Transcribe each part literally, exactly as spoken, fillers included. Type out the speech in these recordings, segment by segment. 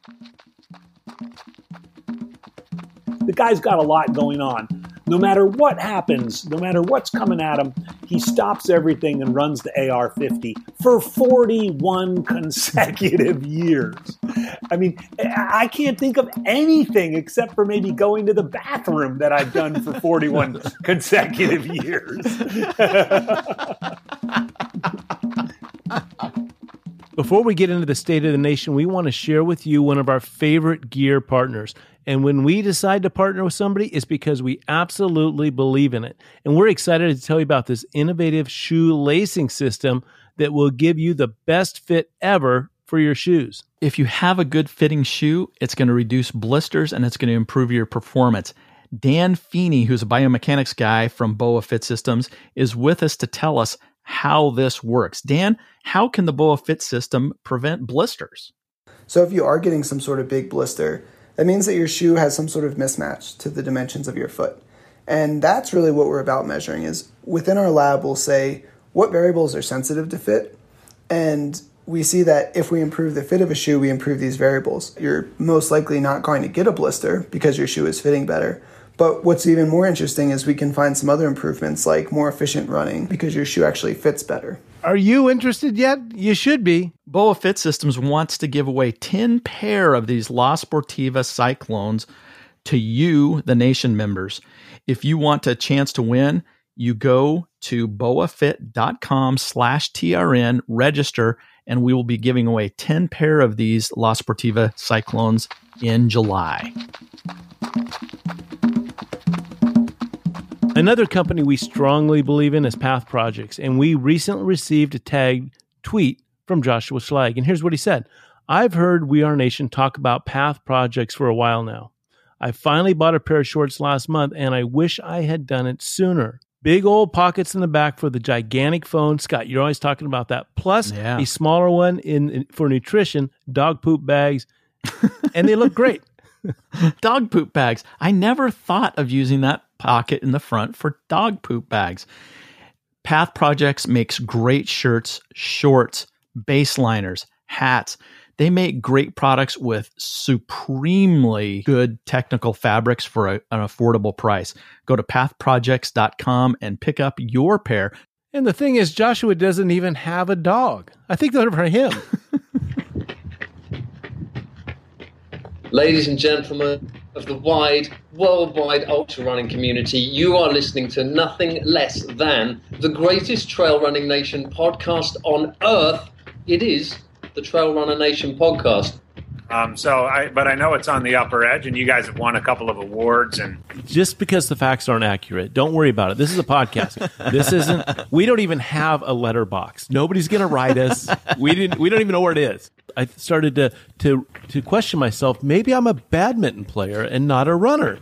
The guy's got a lot going on. No matter what happens, no matter what's coming at him, he stops everything and runs the A R fifty for forty-one consecutive years. I mean, I can't think of anything except for maybe going to the bathroom that I've done for forty-one consecutive years. Before we get into the state of the nation, we want to share with you one of our favorite gear partners. And when we decide to partner with somebody, it's because we absolutely believe in it. And we're excited to tell you about this innovative shoe lacing system that will give you the best fit ever for your shoes. If you have a good fitting shoe, it's going to reduce blisters and it's going to improve your performance. Dan Feeney, who's a biomechanics guy from B O A Fit Systems, is with us to tell us how this works. Dan, how can the B O A Fit system prevent blisters? So if you are getting some sort of big blister, that means that your shoe has some sort of mismatch to the dimensions of your foot. And that's really what we're about measuring is within our lab, we'll say what variables are sensitive to fit. And we see that if we improve the fit of a shoe, we improve these variables. You're most likely not going to get a blister because your shoe is fitting better. But what's even more interesting is we can find some other improvements like more efficient running because your shoe actually fits better. Are you interested yet? You should be. B O A Fit Systems wants to give away ten pair of these La Sportiva Cyclones to you, the Nation members. If you want a chance to win, you go to boafit.com slash TRN, register, and we will be giving away ten pair of these La Sportiva Cyclones in July. Another company we strongly believe in is Path Projects, and we recently received a tagged tweet from Joshua Schlag. And here's what he said. I've heard We Are Nation talk about Path Projects for a while now. I finally bought a pair of shorts last month, and I wish I had done it sooner. Big old pockets in the back for the gigantic phone. Scott, you're always talking about that. Plus yeah. a smaller one in, in for nutrition, dog poop bags, and they look great. Dog poop bags. I never thought of using that pocket in the front for dog poop bags. Path Projects makes great shirts, shorts, baseliners, hats. They make great products with supremely good technical fabrics for a, an affordable price. Go to path projects dot com and pick up your pair. And the thing is, Joshua doesn't even have a dog. I think they're for him. Ladies and gentlemen of the wide, worldwide ultra running community, you are listening to nothing less than the greatest trail running nation podcast on earth. It is the Trail Runner Nation podcast. Um, so, I, but I know it's on the upper edge, and you guys have won a couple of awards. And just because the facts aren't accurate, don't worry about it. This is a podcast. This isn't. We don't even have a letterbox. Nobody's going to write us. We didn't. We don't even know where it is. I started to to to question myself. Maybe I'm a badminton player and not a runner.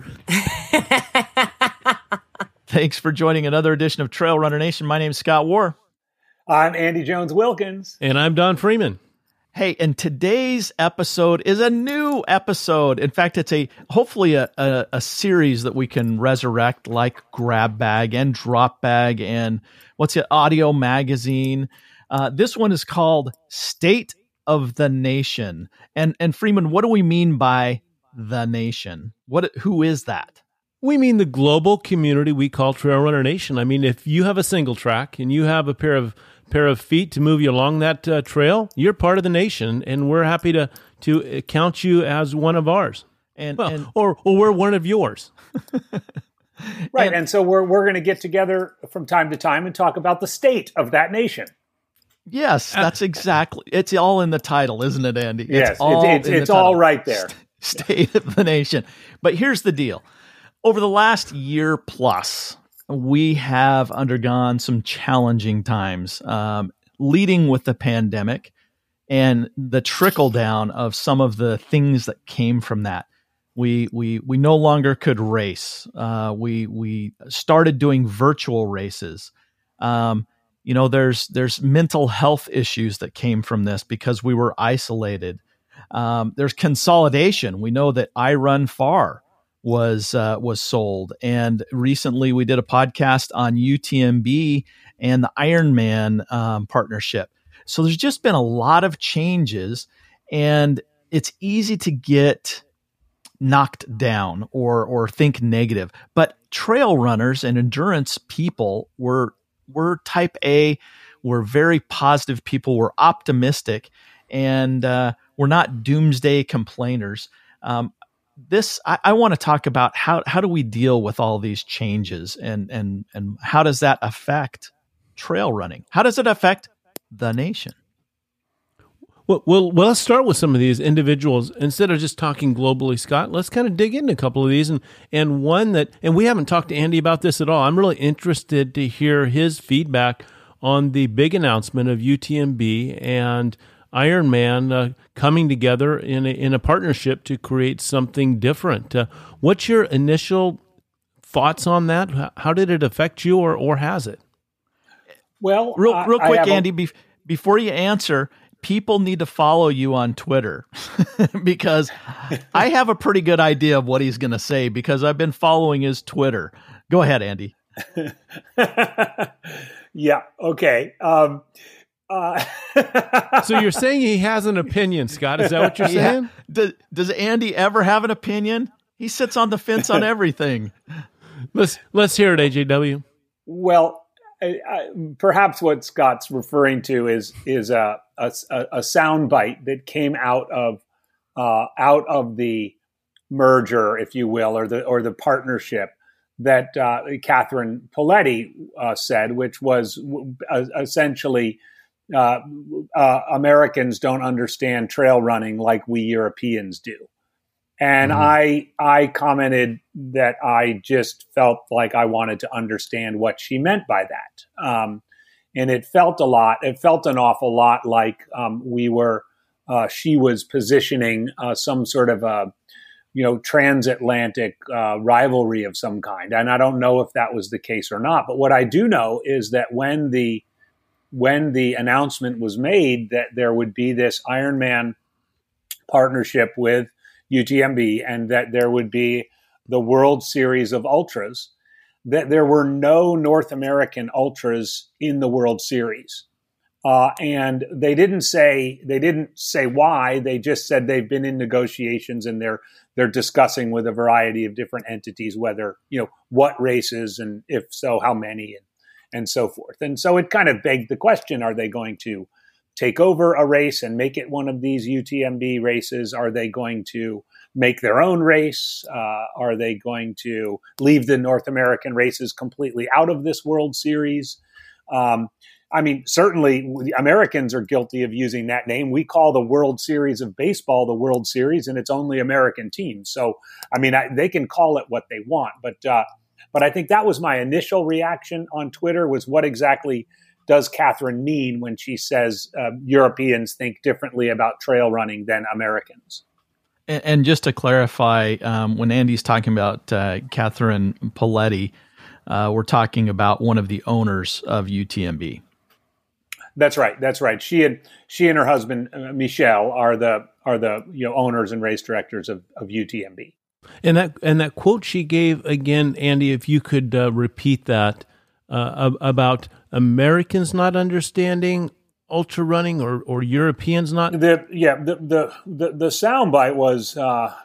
Thanks for joining another edition of Trail Runner Nation. My name is Scott Warr. I'm Andy Jones-Wilkins. And I'm Don Freeman. Hey, and today's episode is a new episode. In fact, it's a hopefully a, a, a series that we can resurrect like Grab Bag and Drop Bag and what's it, Audio Magazine. Uh, this one is called State of the Nation. And and Freeman, what do we mean by the nation? What who is that? We mean the global community we call Trail Runner Nation. I mean, if you have a single track and you have a pair of pair of feet to move you along that uh, trail, you're part of the nation, and we're happy to to count you as one of ours, and, well, and or or we're one of yours. Right, and, and so we're we're going to get together from time to time and talk about the state of that nation. Yes, that's exactly. It's all in the title, isn't it, Andy? It's yes, all it's, it's, it's all right there. State of the nation. But here's the deal. Over the last year plus, we have undergone some challenging times, um, leading with the pandemic and the trickle down of some of the things that came from that. We we we no longer could race. Uh, we we started doing virtual races. Um, you know, there's there's mental health issues that came from this because we were isolated. Um, there's consolidation. We know that I Run Far was uh, was sold, and recently we did a podcast on U T M B and the Ironman um, partnership. So there's just been a lot of changes, and it's easy to get knocked down or or think negative. But trail runners and endurance people were were type A, we're very positive people, we're optimistic, and uh, we're not doomsday complainers. Um, this I, I want to talk about how how do we deal with all these changes, and and and how does that affect trail running? How does it affect the nation? Well, well, well, let's start with some of these individuals. Instead of just talking globally, Scott, let's kind of dig into a couple of these. And, and one that, and we haven't talked to Andy about this at all. I'm really interested to hear his feedback on the big announcement of U T M B and Ironman uh, coming together in a, in a partnership to create something different. Uh, what's your initial thoughts on that? How did it affect you, or, or has it? Well, real, real quick, a- Andy, be, before you answer, people need to follow you on Twitter because I have a pretty good idea of what he's going to say because I've been following his Twitter. Go ahead, Andy. Yeah. Okay. Um, uh, so you're saying he has an opinion, Scott? Is that what you're Yeah. saying? Does, does Andy ever have an opinion? He sits on the fence on everything. Let's let's hear it, A J W. well, I, I, perhaps what Scott's referring to is is a a, a soundbite that came out of uh, out of the merger, if you will, or the or the partnership that uh, Catherine Poletti uh, said, which was uh, essentially uh, uh, Americans don't understand trail running like we Europeans do. And mm-hmm. I I commented that I just felt like I wanted to understand what she meant by that. Um, and it felt a lot, it felt an awful lot like um, we were, uh, she was positioning uh, some sort of a, you know, transatlantic uh, rivalry of some kind. And I don't know if that was the case or not. But what I do know is that when the when the announcement was made that there would be this Ironman partnership with U T M B and that there would be the World Series of Ultras, that there were no North American ultras in the World Series. Uh, and they didn't say they didn't say why. They just said they've been in negotiations and they're they're discussing with a variety of different entities whether, you know, what races and if so, how many and and so forth. And so it kind of begged the question: are they going to take over a race and make it one of these U T M B races? Are they going to make their own race? Uh, are they going to leave the North American races completely out of this World Series? Um, I mean, certainly Americans are guilty of using that name. We call the World Series of Baseball the World Series, and it's only American teams. So, I mean, I, they can call it what they want. But uh, but I think that was my initial reaction on Twitter, was what exactly does Catherine mean when she says uh, Europeans think differently about trail running than Americans? And, and just to clarify, um, when Andy's talking about uh, Catherine Poletti, uh, we're talking about one of the owners of U T M B. That's right. That's right. She and she and her husband uh, Michel are the are the you know owners and race directors of, of U T M B. And that and that quote she gave again, Andy, if you could uh, repeat that uh, about Americans not understanding ultra running or, or Europeans not. The yeah the the the, the soundbite was uh,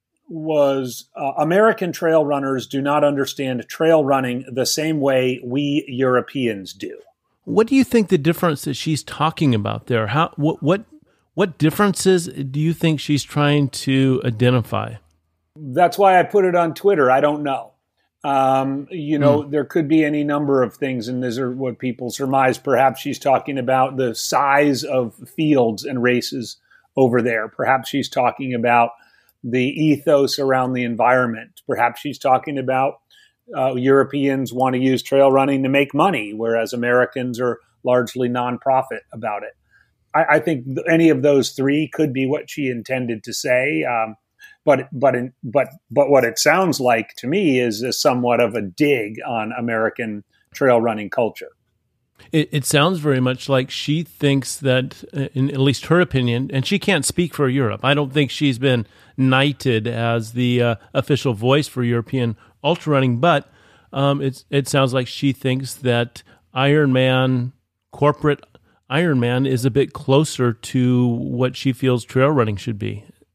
was uh, American trail runners do not understand trail running the same way we Europeans do. What do you think the difference that she's talking about there? How what what what differences do you think she's trying to identify? That's why I put it on Twitter. I don't know. Um, you know, mm. there could be any number of things, and these are what people surmise. Perhaps she's talking about the size of fields and races over there. Perhaps she's talking about the ethos around the environment. Perhaps she's talking about Uh, Europeans want to use trail running to make money, whereas Americans are largely nonprofit about it. I, I think th- any of those three could be what she intended to say, um, but but in, but but what it sounds like to me is a somewhat of a dig on American trail running culture. It, it sounds very much like she thinks that, in at least her opinion, and she can't speak for Europe. I don't think she's been knighted as the uh, official voice for European ultra running, but um, it's, it sounds like she thinks that Ironman, corporate Ironman, is a bit closer to what she feels trail running should be.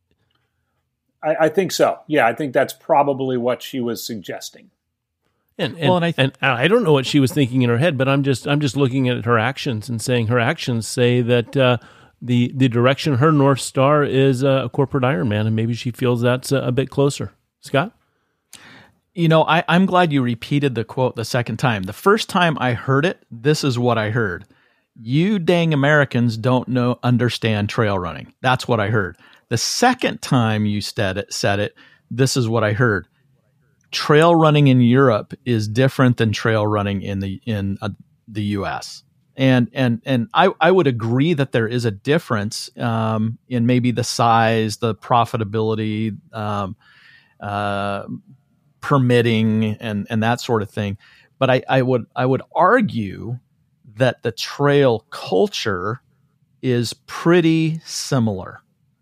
I, I think so. Yeah, I think that's probably what she was suggesting. And and, Well, and I th- and I don't know what she was thinking in her head, but I'm just I'm just looking at her actions and saying her actions say that uh, the the direction her North Star is uh, a corporate Ironman, and maybe she feels that's a, a bit closer. Scott? You know, I, I'm glad you repeated the quote the second time. The first time I heard it, this is what I heard. You dang Americans don't know understand trail running. That's what I heard. The second time you said it, said it, this is what I heard. Trail running in Europe is different than trail running in the in uh, the U S. And and and I, I would agree that there is a difference um, in maybe the size, the profitability, um, uh, permitting, and and that sort of thing. But I, I would I would argue that the trail culture is pretty similar.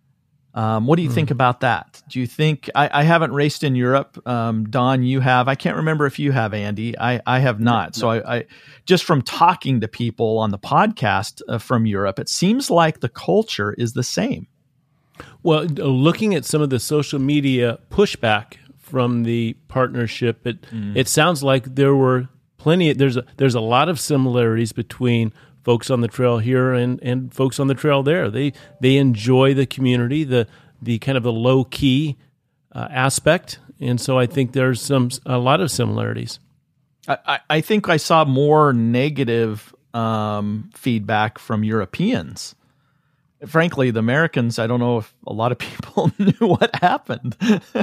Um, what do you mm. think about that? Do you think I, I haven't raced in Europe? Um, Don, you have. I can't remember if you have, Andy. I, I have not. So I, I just from talking to people on the podcast uh, from Europe, it seems like the culture is the same. Well, looking at some of the social media pushback from the partnership, it mm. it sounds like there were plenty. There's a, there's a lot of similarities between folks on the trail here and, and folks on the trail there. They they enjoy the community, the the kind of the low key uh, aspect, and so I think there's some a lot of similarities. I, I think I saw more negative um, feedback from Europeans. Frankly, the Americans, I don't know if a lot of people knew what happened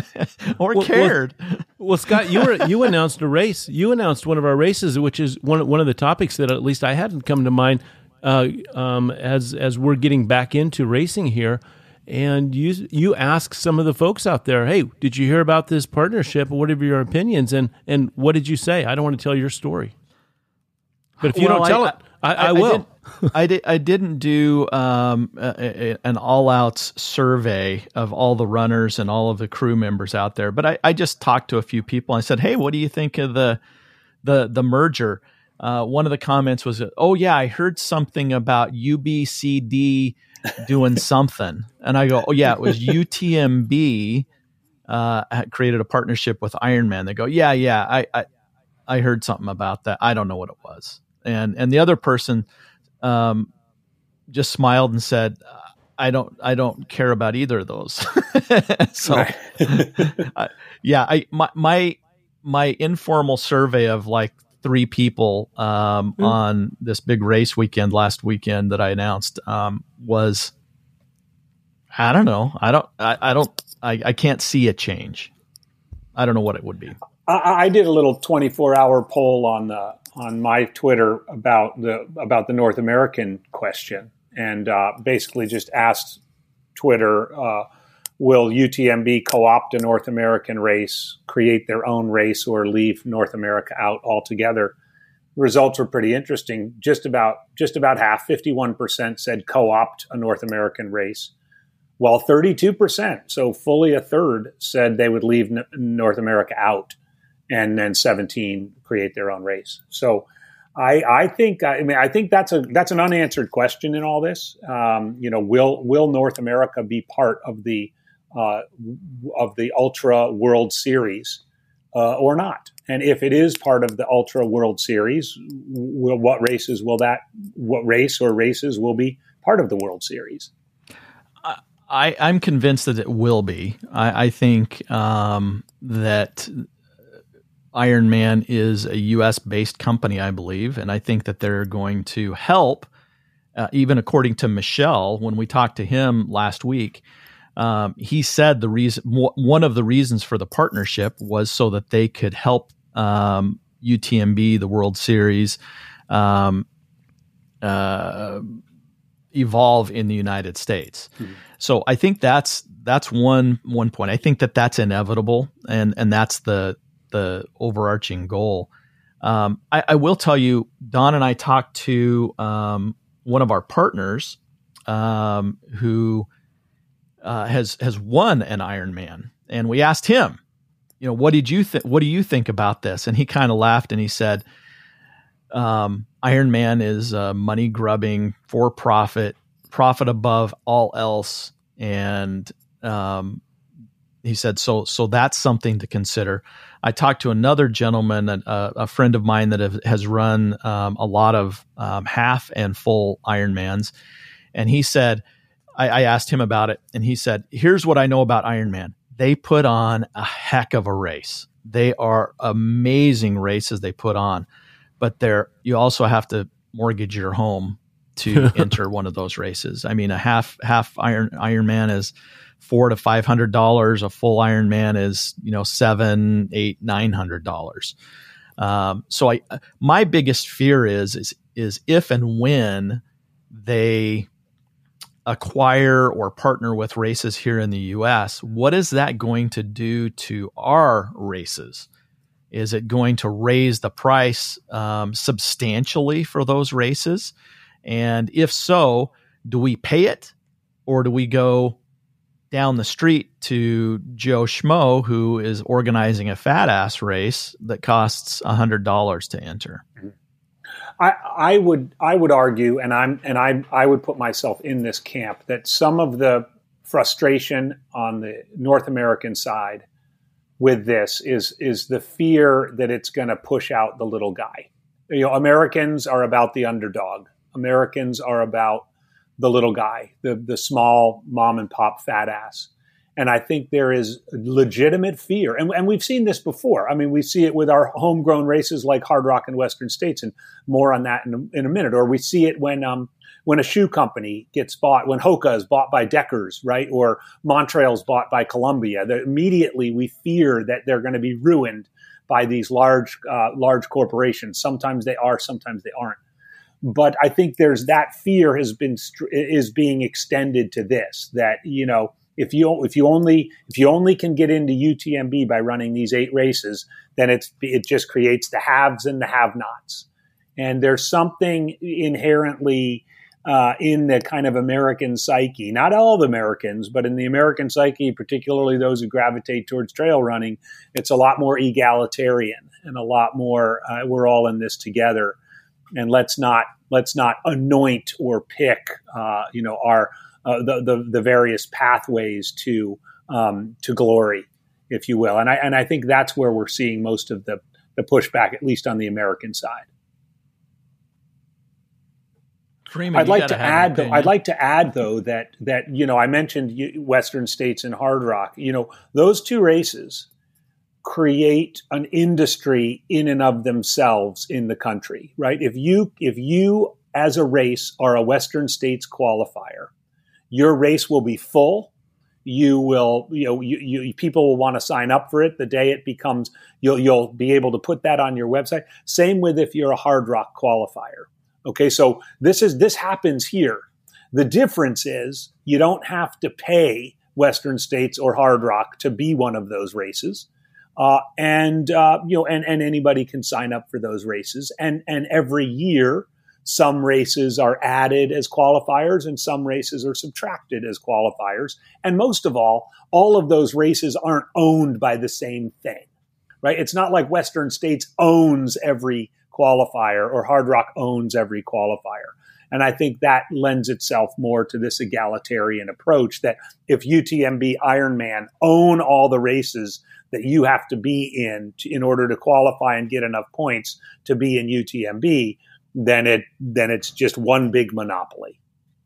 or well, cared. Well, well, Scott, you were you announced a race. You announced one of our races, which is one one of the topics that at least I hadn't come to mind uh, um, as as we're getting back into racing here. And you you asked some of the folks out there, hey, did you hear about this partnership? What are your opinions? And and what did you say? I don't want to tell your story, but if you well, don't tell I, it, I, I, I will. I, did, I, did, I didn't do um, a, a, an all-out survey of all the runners and all of the crew members out there, but I, I just talked to a few people. I said, "Hey, what do you think of the the the merger?" Uh, one of the comments was, "Oh yeah, I heard something about U B C D doing something," and I go, "Oh yeah, it was U T M B uh, had created a partnership with Ironman." They go, "Yeah, yeah, I, I I heard something about that. I don't know what it was." And and the other person um, just smiled and said, "I don't I don't care about either of those." So, uh, yeah, I my, my my informal survey of like three people um, mm. on this big race weekend last weekend that I announced um, was, I don't know, I don't I, I don't I, I can't see a change. I don't know what it would be. I, I did a little twenty-four hour poll on the. on my Twitter about the about the North American question, and uh, basically just asked Twitter, uh, will U T M B co-opt a North American race, create their own race, or leave North America out altogether? The results were pretty interesting. Just about just about half, fifty-one percent said co-opt a North American race, while thirty-two percent, so fully a third, said they would leave N- North America out. And then seventeen create their own race. So, I, I think I mean I think that's a that's an unanswered question in all this. Um, you know, will will North America be part of the uh, of the Ultra World Series uh, or not? And if it is part of the Ultra World Series, will, what races will that what race or races will be part of the World Series? I, I'm convinced that it will be. I, I think um, that Ironman is a U S-based company, I believe, and I think that they're going to help, uh, even according to Michelle, when we talked to him last week, um, he said the reason, one of the reasons for the partnership was so that they could help um, U T M B, the World Series, um, uh, evolve in the United States. Mm-hmm. So I think that's that's one one point. I think that that's inevitable, and and that's the the overarching goal. Um, I, I will tell you, Don and I talked to um, one of our partners um, who uh, has has won an Ironman, and we asked him, you know, what did you think? What do you think about this? And he kind of laughed and he said, um, "Ironman is uh, money grubbing, for profit, profit above all else, and um, he said, so so that's something to consider. I talked to another gentleman, a, a friend of mine that have, has run um, a lot of um, half and full Ironmans, and he said, I, I asked him about it, and he said, here's what I know about Ironman. They put on a heck of a race. They are amazing races they put on, but they're, you also have to mortgage your home to enter one of those races. I mean, a half half Iron Ironman is four to five hundred dollars. A full Ironman is, you know, seven, eight, nine hundred dollars. Um, so I, my biggest fear is is is if and when they acquire or partner with races here in the U S, what is that going to do to our races? Is it going to raise the price um, substantially for those races? And if so, do we pay it, or do we go down the street to Joe Schmo, who is organizing a fat ass race that costs one hundred dollars to enter? I, I would I would argue, and I'm and I I would put myself in this camp, that some of the frustration on the North American side with this is is the fear that it's going to push out the little guy. You know, Americans are about the underdog. Americans are about the little guy, the the small mom and pop fat ass. And I think there is legitimate fear. And, and we've seen this before. I mean, we see it with our homegrown races like Hard Rock and Western States, and more on that in a, in a minute. Or we see it when um, when a shoe company gets bought, when Hoka is bought by Deckers, right? Or Montreal's bought by Columbia. That immediately we fear that they're going to be ruined by these large, uh, large corporations. Sometimes they are, sometimes they aren't. But I think there's that fear has been is being extended to this, that, you know, if you if you only if you only can get into U T M B by running these eight races, then it's it just creates the haves and the have-nots. And there's something inherently uh, in the kind of American psyche, not all the Americans, but in the American psyche, particularly those who gravitate towards trail running, it's a lot more egalitarian and a lot more uh, we're all in this together. And let's not let's not anoint or pick, uh, you know, our uh, the, the the various pathways to um, to glory, if you will. And I and I think that's where we're seeing most of the the pushback, at least on the American side. Freeman, I'd like to add, though. I'd like to add, though, that that you know I mentioned Western States and Hard Rock. You know, those two races create an industry in and of themselves in the country, right? If you, if you as a race are a Western States qualifier, your race will be full. You will, you know, you, you people will want to sign up for it the day it becomes, you'll, you'll be able to put that on your website. Same with if you're a Hard Rock qualifier. Okay. So this is, this happens here. The difference is you don't have to pay Western States or Hard Rock to be one of those races. Uh, and, uh, you know, and, and anybody can sign up for those races. And, and every year, some races are added as qualifiers and some races are subtracted as qualifiers. And most of all, all of those races aren't owned by the same thing, right? It's not like Western States owns every qualifier or Hard Rock owns every qualifier. And I think that lends itself more to this egalitarian approach, that if U T M B Ironman own all the races that you have to be in to, in order to qualify and get enough points to be in U T M B, then it then it's just one big monopoly.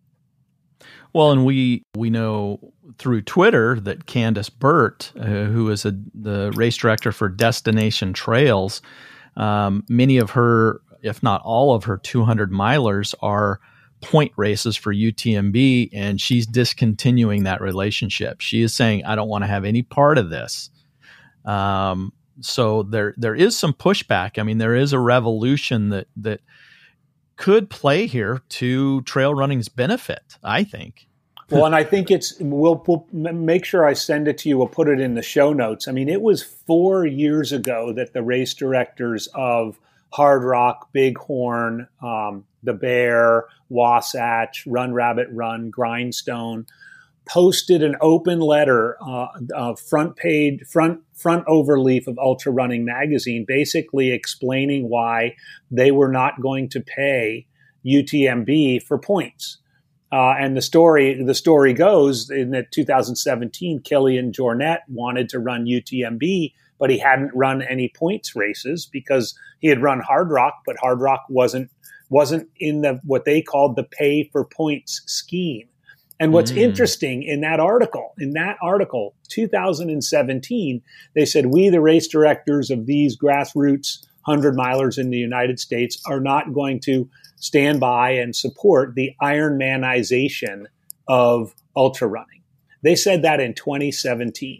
Well, and we we know through Twitter that Candace Burt, uh, who is a, the race director for Destination Trails, um, many of her, if not all of her two hundred milers are point races for U T M B, and she's discontinuing that relationship. She is saying, I don't want to have any part of this. Um, so there, there is some pushback. I mean, there is a revolution that, that could play here to trail running's benefit, I think. Well, and I think it's, we'll, we'll make sure I send it to you. We'll put it in the show notes. I mean, it was four years ago that the race directors of Hard Rock, Bighorn, um, The Bear, Wasatch, Run Rabbit Run, Grindstone posted an open letter, uh, uh, front page, front front overleaf of Ultra Running Magazine, basically explaining why they were not going to pay U T M B for points. Uh, and the story the story goes in that two thousand seventeen, Kilian Jornet wanted to run U T M B, but he hadn't run any points races because he had run Hard Rock, but Hard Rock wasn't wasn't in the what they called the pay for points scheme. And what's mm. interesting in that article, in that article, two thousand seventeen, they said, we, the race directors of these grassroots hundred milers in the United States, are not going to stand by and support the Ironmanization of ultra running. They said that in twenty seventeen.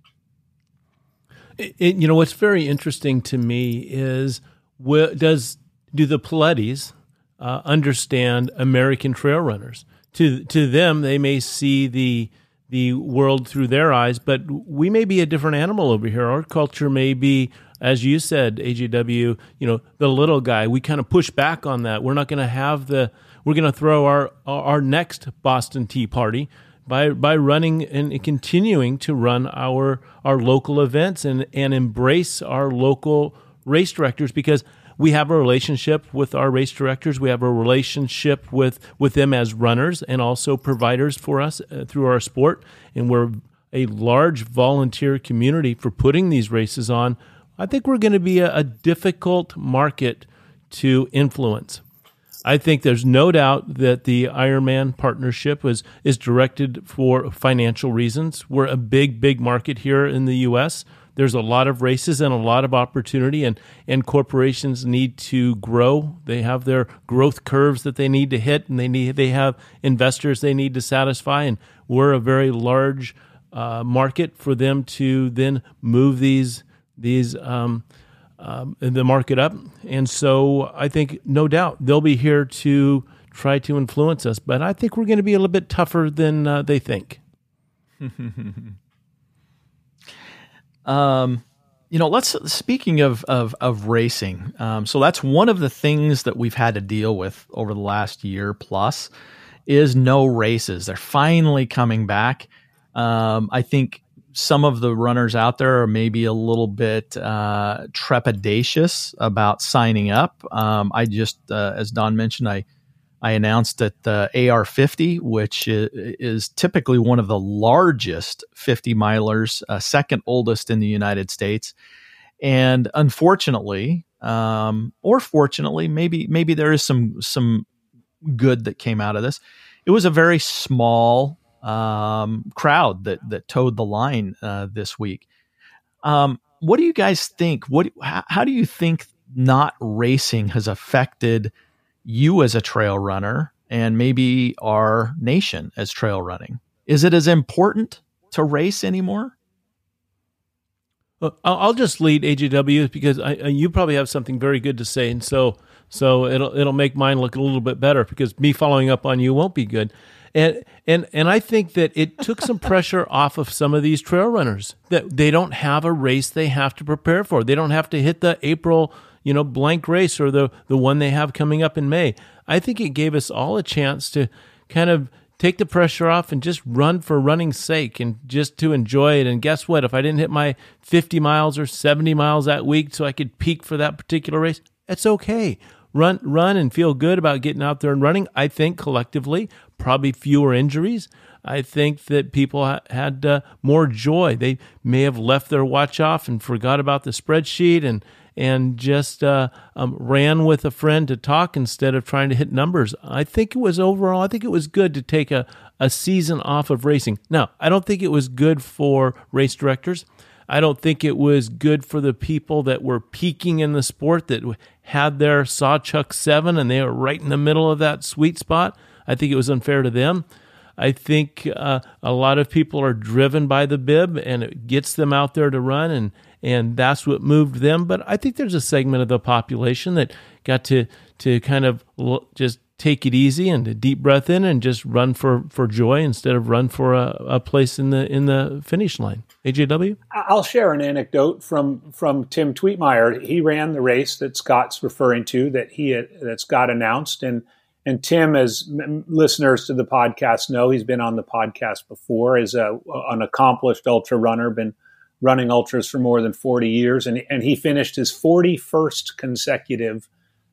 It, it, you know, what's very interesting to me is, wh- does do the Pledis uh, understand American trail runners? To to them, they may see the the world through their eyes, but we may be a different animal over here. Our culture may be, as you said, A J W, you know, the little guy. We kind of push back on that. We're not going to have the, we're going to throw our our next Boston Tea Party by by running and continuing to run our our local events and, and embrace our local race directors, because we have a relationship with our race directors. We have a relationship with, with them as runners and also providers for us uh, through our sport. And we're a large volunteer community for putting these races on. I think we're going to be a, a difficult market to influence. I think there's no doubt that the Ironman partnership was is directed for financial reasons. We're a big, big market here in the U S. There's a lot of races and a lot of opportunity, and, and corporations need to grow. They have their growth curves that they need to hit, and they need they have investors they need to satisfy, and we're a very large uh, market for them to then move these these um, um, the market up. And so I think no doubt they'll be here to try to influence us, but I think we're going to be a little bit tougher than uh, they think. Um, you know, let's, speaking of, of, of racing. Um, so that's one of the things that we've had to deal with over the last year plus is no races. They're finally coming back. Um, I think some of the runners out there are maybe a little bit, uh, trepidatious about signing up. Um, I just, uh, as Don mentioned, I, I announced that the A R fifty, which is typically one of the largest fifty milers, uh, second oldest in the United States. And unfortunately, um, or fortunately, maybe maybe there is some some good that came out of this. It was a very small um, crowd that that towed the line uh, this week. Um, what do you guys think? What how, how do you think not racing has affected you as a trail runner and maybe our nation as trail running? Is it as important to race anymore? Well, I'll just lead A J W because I, you probably have something very good to say, and so so it'll it'll make mine look a little bit better, because me following up on you won't be good. And and and I think that it took some pressure off of some of these trail runners, that they don't have a race they have to prepare for. They don't have to hit the April, you know, blank race or the the one they have coming up in May. I think it gave us all a chance to kind of take the pressure off and just run for running's sake and just to enjoy it. And guess what? If I didn't hit my fifty miles or seventy miles that week so I could peak for that particular race, it's okay. Run, run and feel good about getting out there and running. I think collectively, probably fewer injuries. I think that people ha- had uh, more joy. They may have left their watch off and forgot about the spreadsheet and and just uh, um, ran with a friend to talk instead of trying to hit numbers. I think it was overall, I think it was good to take a, a season off of racing. Now, I don't think it was good for race directors. I don't think it was good for the people that were peaking in the sport, that had their Sawchuck seven and they were right in the middle of that sweet spot. I think it was unfair to them. I think uh, a lot of people are driven by the bib, and it gets them out there to run, and and that's what moved them. But I think there's a segment of the population that got to to kind of just take it easy and a deep breath in and just run for, for joy instead of run for a, a place in the in the finish line. A J W? I'll share an anecdote from, from Tim Tweetmeyer. He ran the race that Scott's referring to, that he had, that Scott announced, and and Tim, as m- listeners to the podcast know, he's been on the podcast before, is a, an accomplished ultra runner, been running ultras for more than forty years, and and he finished his forty-first consecutive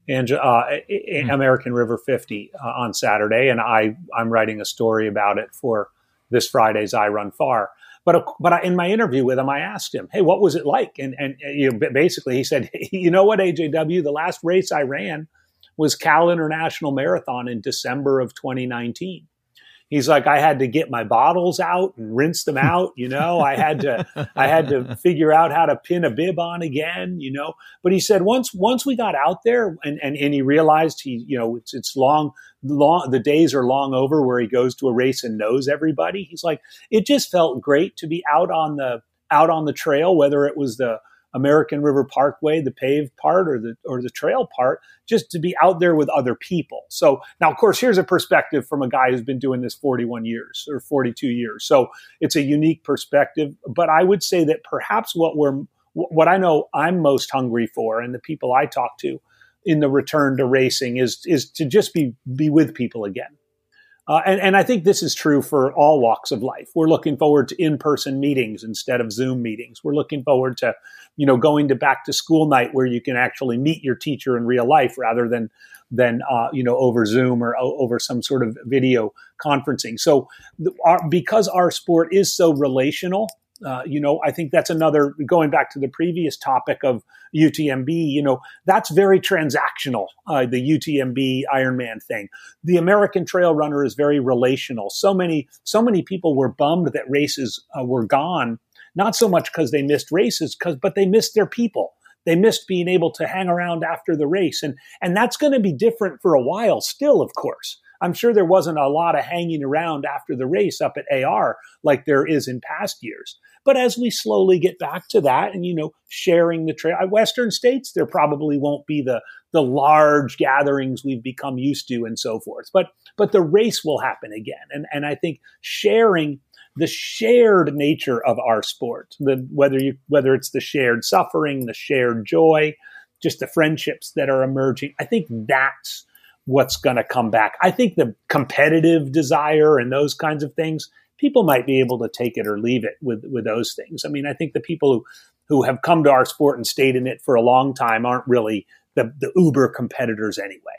and uh, mm. American River fifty uh, on Saturday, and I I'm writing a story about it for this Friday's I Run Far. But but I, in my interview with him, I asked him, "Hey, what was it like?" And and you know, basically he said, "You know what, A J W, the last race I ran was Cal International Marathon in December of twenty nineteen." He's like, I had to get my bottles out and rinse them out. You know, I had to, I had to figure out how to pin a bib on again, you know, but he said, once, once we got out there and, and, and he realized he, you know, it's, it's long, long, the days are long over where he goes to a race and knows everybody. He's like, it just felt great to be out on the, out on the trail, whether it was the American River Parkway, the paved part or the or the trail part, just to be out there with other people. So now, of course, here's a perspective from a guy who's been doing this forty-one years or forty-two years. So it's a unique perspective. But I would say that perhaps what we're what I know I'm most hungry for, and the people I talk to in the return to racing, is is to just be be with people again. Uh, and, and I think this is true for all walks of life. We're looking forward to in-person meetings instead of Zoom meetings. We're looking forward to, you know, going to back to school night where you can actually meet your teacher in real life rather than, than uh, you know, over Zoom or o- over some sort of video conferencing. So the, our, because our sport is so relational, Uh, you know, I think that's another, going back to the previous topic of U T M B, you know, that's very transactional, uh, the U T M B Ironman thing. The American Trail Runner is very relational. So many, so many people were bummed that races uh, were gone, not so much because they missed races, because but they missed their people. They missed being able to hang around after the race. And, and that's going to be different for a while still, of course. I'm sure there wasn't a lot of hanging around after the race up at A R like there is in past years. But as we slowly get back to that and, you know, sharing the trail, Western states, there probably won't be the the large gatherings we've become used to and so forth. But but the race will happen again. And and I think sharing the shared nature of our sport, the whether you whether it's the shared suffering, the shared joy, just the friendships that are emerging, I think that's what's going to come back. I think the competitive desire and those kinds of things, people might be able to take it or leave it with, with those things. I mean, I think the people who, who have come to our sport and stayed in it for a long time aren't really the, the uber competitors anyway.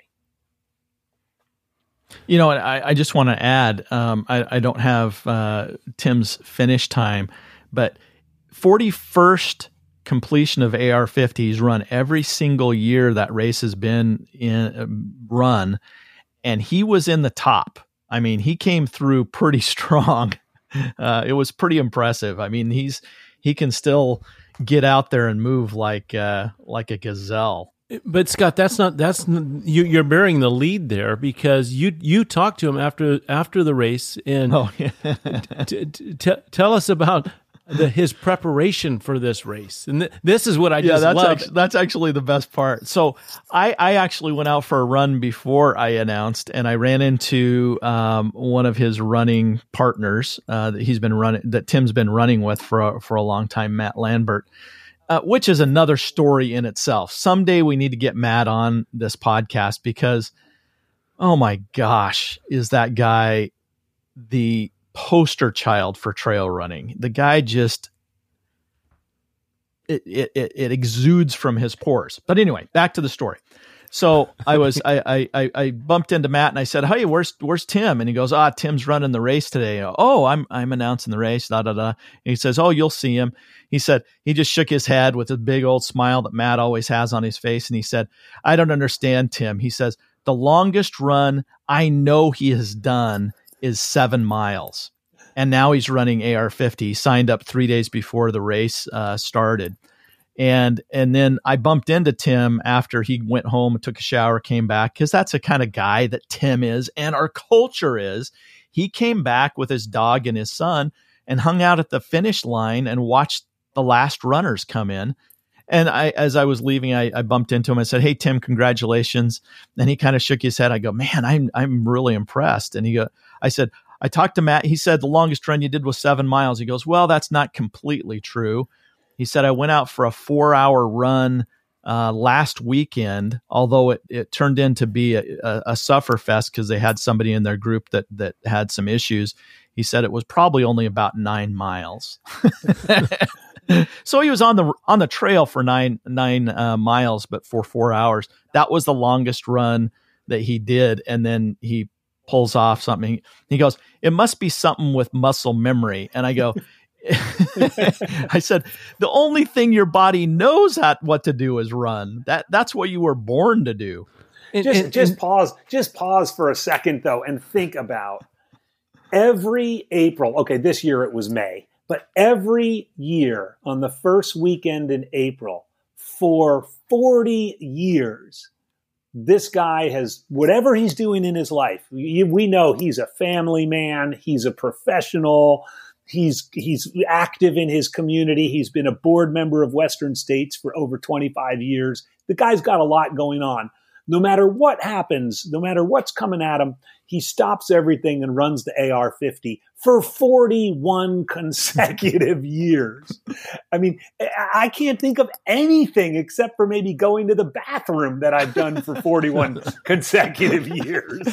You know, I, I just want to add, um, I, I don't have uh, Tim's finish time, but forty-first completion of A R fifty. He's run every single year that race has been in uh, run, and he was in the top. I mean, he came through pretty strong. Uh, it was pretty impressive. I mean, he's he can still get out there and move like uh, like a gazelle. But Scott, that's not that's you, you're bearing the lead there, because you you talked to him after after the race, and oh, yeah. t- t- t- tell us about The, his preparation for this race. And th- this is what I yeah, just that's love. Actually, that's actually the best part. So I, I actually went out for a run before I announced, and I ran into um, one of his running partners uh, that he's been running, that Tim's been running with for a, for a long time, Matt Lambert, uh, which is another story in itself. Someday we need to get Matt on this podcast, because, oh my gosh, is that guy the poster child for trail running. The guy just, it, it, it exudes from his pores. But anyway, back to the story. So I was, I, I, I bumped into Matt and I said, "Hey, where's, where's Tim?" And he goes, "Ah, Tim's running the race today." "Oh, I'm, I'm announcing the race, da, da, da." And he says, "Oh, you'll see him." He said, he just shook his head with a big old smile that Matt always has on his face. And he said, "I don't understand, Tim." He says, "The longest run I know he has done is seven miles. And now he's running A R fifty. He signed up three days before the race uh, started. And and then I bumped into Tim after he went home, took a shower, came back, because that's the kind of guy that Tim is and our culture is. He came back with his dog and his son and hung out at the finish line and watched the last runners come in. And I, as I was leaving, I, I bumped into him. I said, "Hey, Tim, congratulations." And he kind of shook his head. I go, "Man, I'm I'm really impressed." And he go, I said, I talked to Matt. He said, "The longest run you did was seven miles. He goes, "Well, that's not completely true." He said, "I went out for a four hour run uh, last weekend, although it, it turned in to be a, a, a suffer fest because they had somebody in their group that, that had some issues." He said it was probably only about nine miles. So he was on the on the trail for nine nine uh, miles, but for four hours. That was the longest run that he did, and then he pulls off something. He goes, "It must be something with muscle memory." And I go, I said, "The only thing your body knows how, what to do is run. That that's what you were born to do." And, just and, just and, pause. Just pause for a second though, and think about every April. Okay, this year it was May. But every year on the first weekend in April for forty years, this guy has, whatever he's doing in his life, we know he's a family man, he's a professional, he's he's active in his community, he's been a board member of Western States for over twenty-five years. The guy's got a lot going on. No matter what happens, no matter what's coming at him, he stops everything and runs the A R fifty for forty-one consecutive years. I mean, I can't think of anything except for maybe going to the bathroom that I've done for forty-one consecutive years.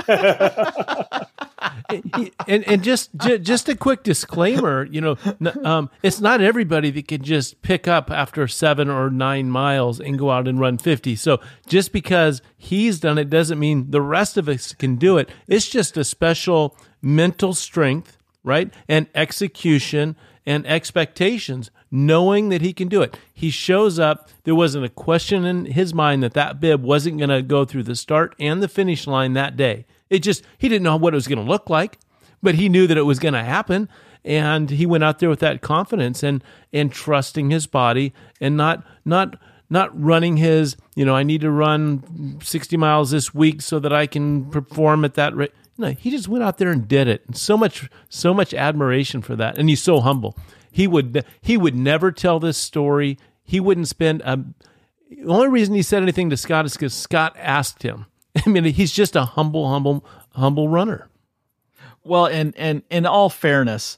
and and just just a quick disclaimer, you know, um, it's not everybody that can just pick up after seven or nine miles and go out and run fifty. So just because he's done it doesn't mean the rest of us can do it. It's just a special mental strength, right? And execution and expectations, knowing that he can do it. He shows up. There wasn't a question in his mind that that bib wasn't going to go through the start and the finish line that day. It just, he didn't know what it was going to look like, but he knew that it was going to happen. And he went out there with that confidence and, and trusting his body and not, not, not running his, you know, I need to run sixty miles this week so that I can perform at that rate. No, he just went out there and did it. And so much, so much admiration for that. And he's so humble. He would, he would never tell this story. He wouldn't spend a, the only reason he said anything to Scott is because Scott asked him. I mean, he's just a humble, humble, humble runner. Well, and, and in all fairness,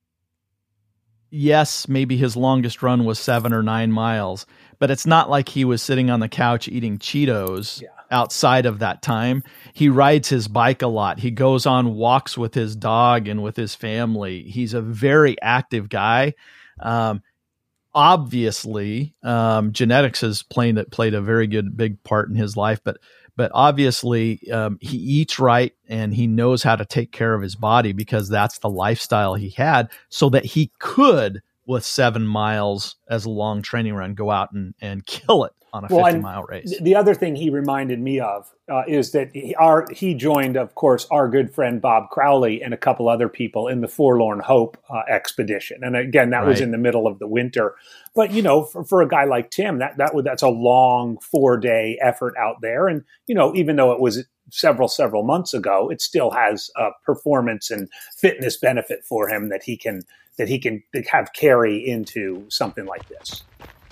yes, maybe his longest run was seven or nine miles, but it's not like he was sitting on the couch eating Cheetos. Yeah. Outside of that time. He rides his bike a lot. He goes on walks with his dog and with his family. He's a very active guy. Um, obviously, um, genetics has played, played a very good, big part in his life, but, but obviously um, he eats right and he knows how to take care of his body because that's the lifestyle he had so that he could, with seven miles as a long training run, go out and, and kill it on a well, fifty mile race. The other thing he reminded me of uh, is that he, our, he joined, of course, our good friend Bob Crowley and a couple other people in the Forlorn Hope uh, expedition. And again, that right. was in the middle of the winter. But, you know, for, for a guy like Tim, that, that would, that's a long four day effort out there. And, you know, even though it was several, several months ago, it still has a performance and fitness benefit for him that he can, that he can have carry into something like this.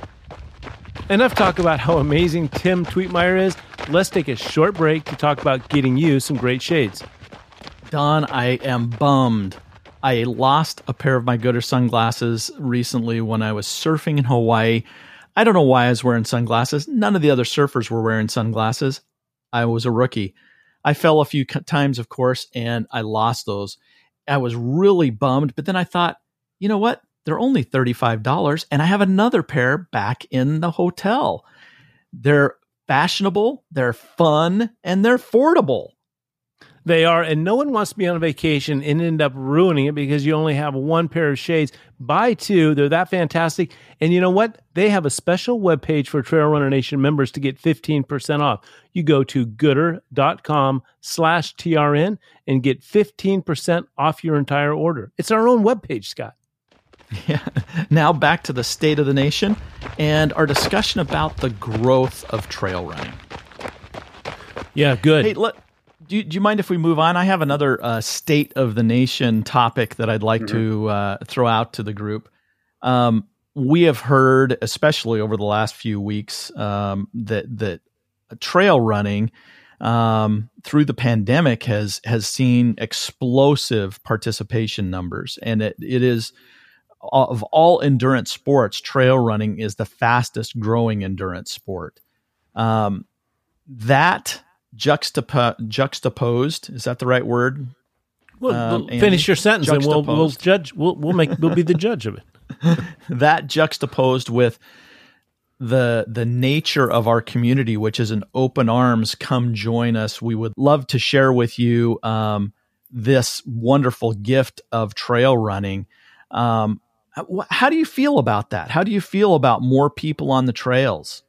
Enough talk about how amazing Tim Tweetmeyer is. Let's take a short break to talk about getting you some great shades. Don, I am bummed. I lost a pair of my Goodr sunglasses recently when I was surfing in Hawaii. I don't know why I was wearing sunglasses. None of the other surfers were wearing sunglasses. I was a rookie. I fell a few times, of course, and I lost those. I was really bummed, but then I thought, you know what? They're only thirty-five dollars, and I have another pair back in the hotel. They're fashionable, they're fun, and they're affordable. They are, and no one wants to be on a vacation and end up ruining it because you only have one pair of shades. Buy two. They're that fantastic. And you know what? They have a special webpage for Trail Runner Nation members to get fifteen percent off. You go to goodr.com slash TRN and get fifteen percent off your entire order. It's our own webpage, Scott. Yeah. Now back to the state of the nation and our discussion about the growth of trail running. Yeah, good. Hey, let, do, you, do you mind if we move on? I have another uh, state of the nation topic that I'd like mm-hmm. to uh, throw out to the group. Um, we have heard, especially over the last few weeks, um, that that trail running um, through the pandemic has has seen explosive participation numbers, and it it is. Of all endurance sports, trail running is the fastest growing endurance sport. Um, that juxtap- juxtaposed, is that the right word? Well, um, finish your sentence and we'll we'll judge. We'll we'll make we'll be the judge of it. that juxtaposed with the the nature of our community, which is an open arms, come join us. We would love to share with you um, this wonderful gift of trail running. Um, how do you feel about that? How do you feel about more people on the trails?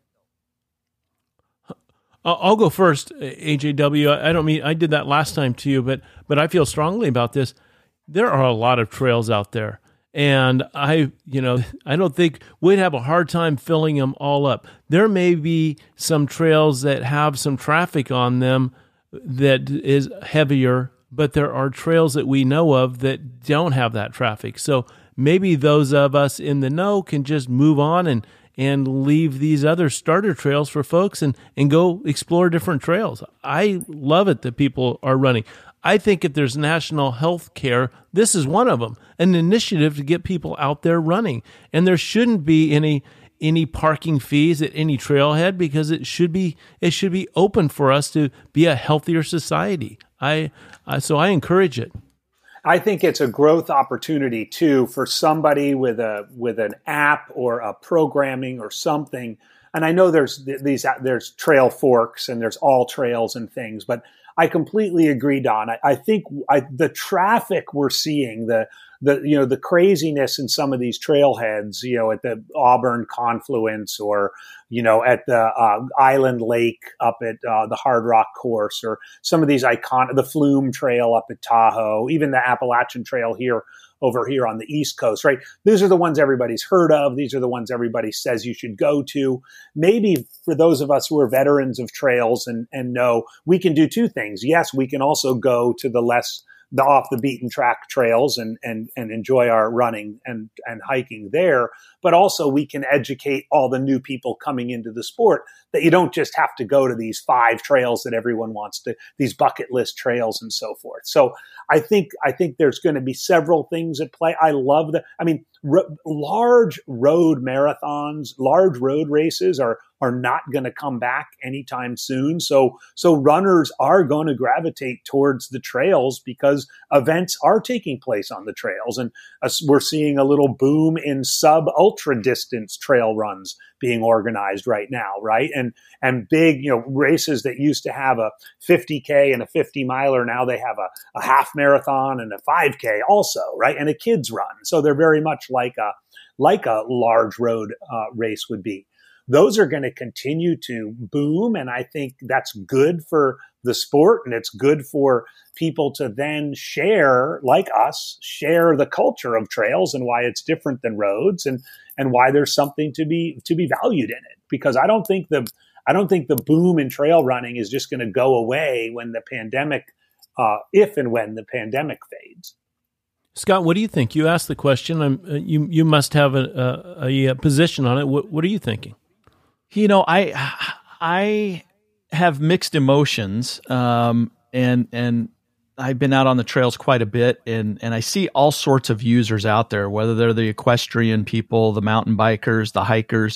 I'll go first, A J W. I don't mean I did that last time to you, but but I feel strongly about this. There are a lot of trails out there, and I, you know, I don't think we'd have a hard time filling them all up. There may be some trails that have some traffic on them that is heavier, but there are trails that we know of that don't have that traffic. So maybe those of us in the know can just move on and and leave these other starter trails for folks and, and go explore different trails. I love it that people are running. I think if there's national health care, this is one of them, an initiative to get people out there running. And there shouldn't be any any parking fees at any trailhead because it should be it should be open for us to be a healthier society. I, I so I encourage it. I think it's a growth opportunity too for somebody with a with an app or a programming or something. And I know there's these there's trail forks and there's all trails and things, but I completely agree, Don. I, I think I, the traffic we're seeing, the the you know the craziness in some of these trailheads, you know, at the Auburn confluence or you know at the uh, Island Lake up at uh, the Hard Rock course, or some of these iconic, the Flume Trail up at Tahoe, even the Appalachian Trail here over here on the East Coast, right? These are the ones everybody's heard of. These are the ones everybody says you should go to. Maybe for those of us who are veterans of trails and, and know we can do two things. Yes, we can also go to the less the off the beaten track trails and, and, and enjoy our running and, and hiking there. But also we can educate all the new people coming into the sport that you don't just have to go to these five trails that everyone wants to, these bucket list trails and so forth. So I think, I think there's going to be several things at play. I love that. I mean, r- large road marathons, large road races are, are not going to come back anytime soon. So, so runners are going to gravitate towards the trails because events are taking place on the trails. And uh, we're seeing a little boom in sub ultra distance trail runs being organized right now. Right. And, and big, you know, races that used to have a fifty K and a fifty miler. Now they have a, a half marathon and a five K also. Right. And a kids run. So they're very much like a, like a large road uh, race would be. Those are going to continue to boom. And I think that's good for the sport. And it's good for people to then share, like us, share the culture of trails and why it's different than roads and, and why there's something to be, to be valued in it. Because I don't think the, I don't think the boom in trail running is just going to go away when the pandemic, uh, if and when the pandemic fades. Scott, what do you think? You asked the question. I'm, uh, you, you must have a, a, a position on it. What, what are you thinking? You know, I I have mixed emotions, um, and and I've been out on the trails quite a bit, and and I see all sorts of users out there, whether they're the equestrian people, the mountain bikers, the hikers,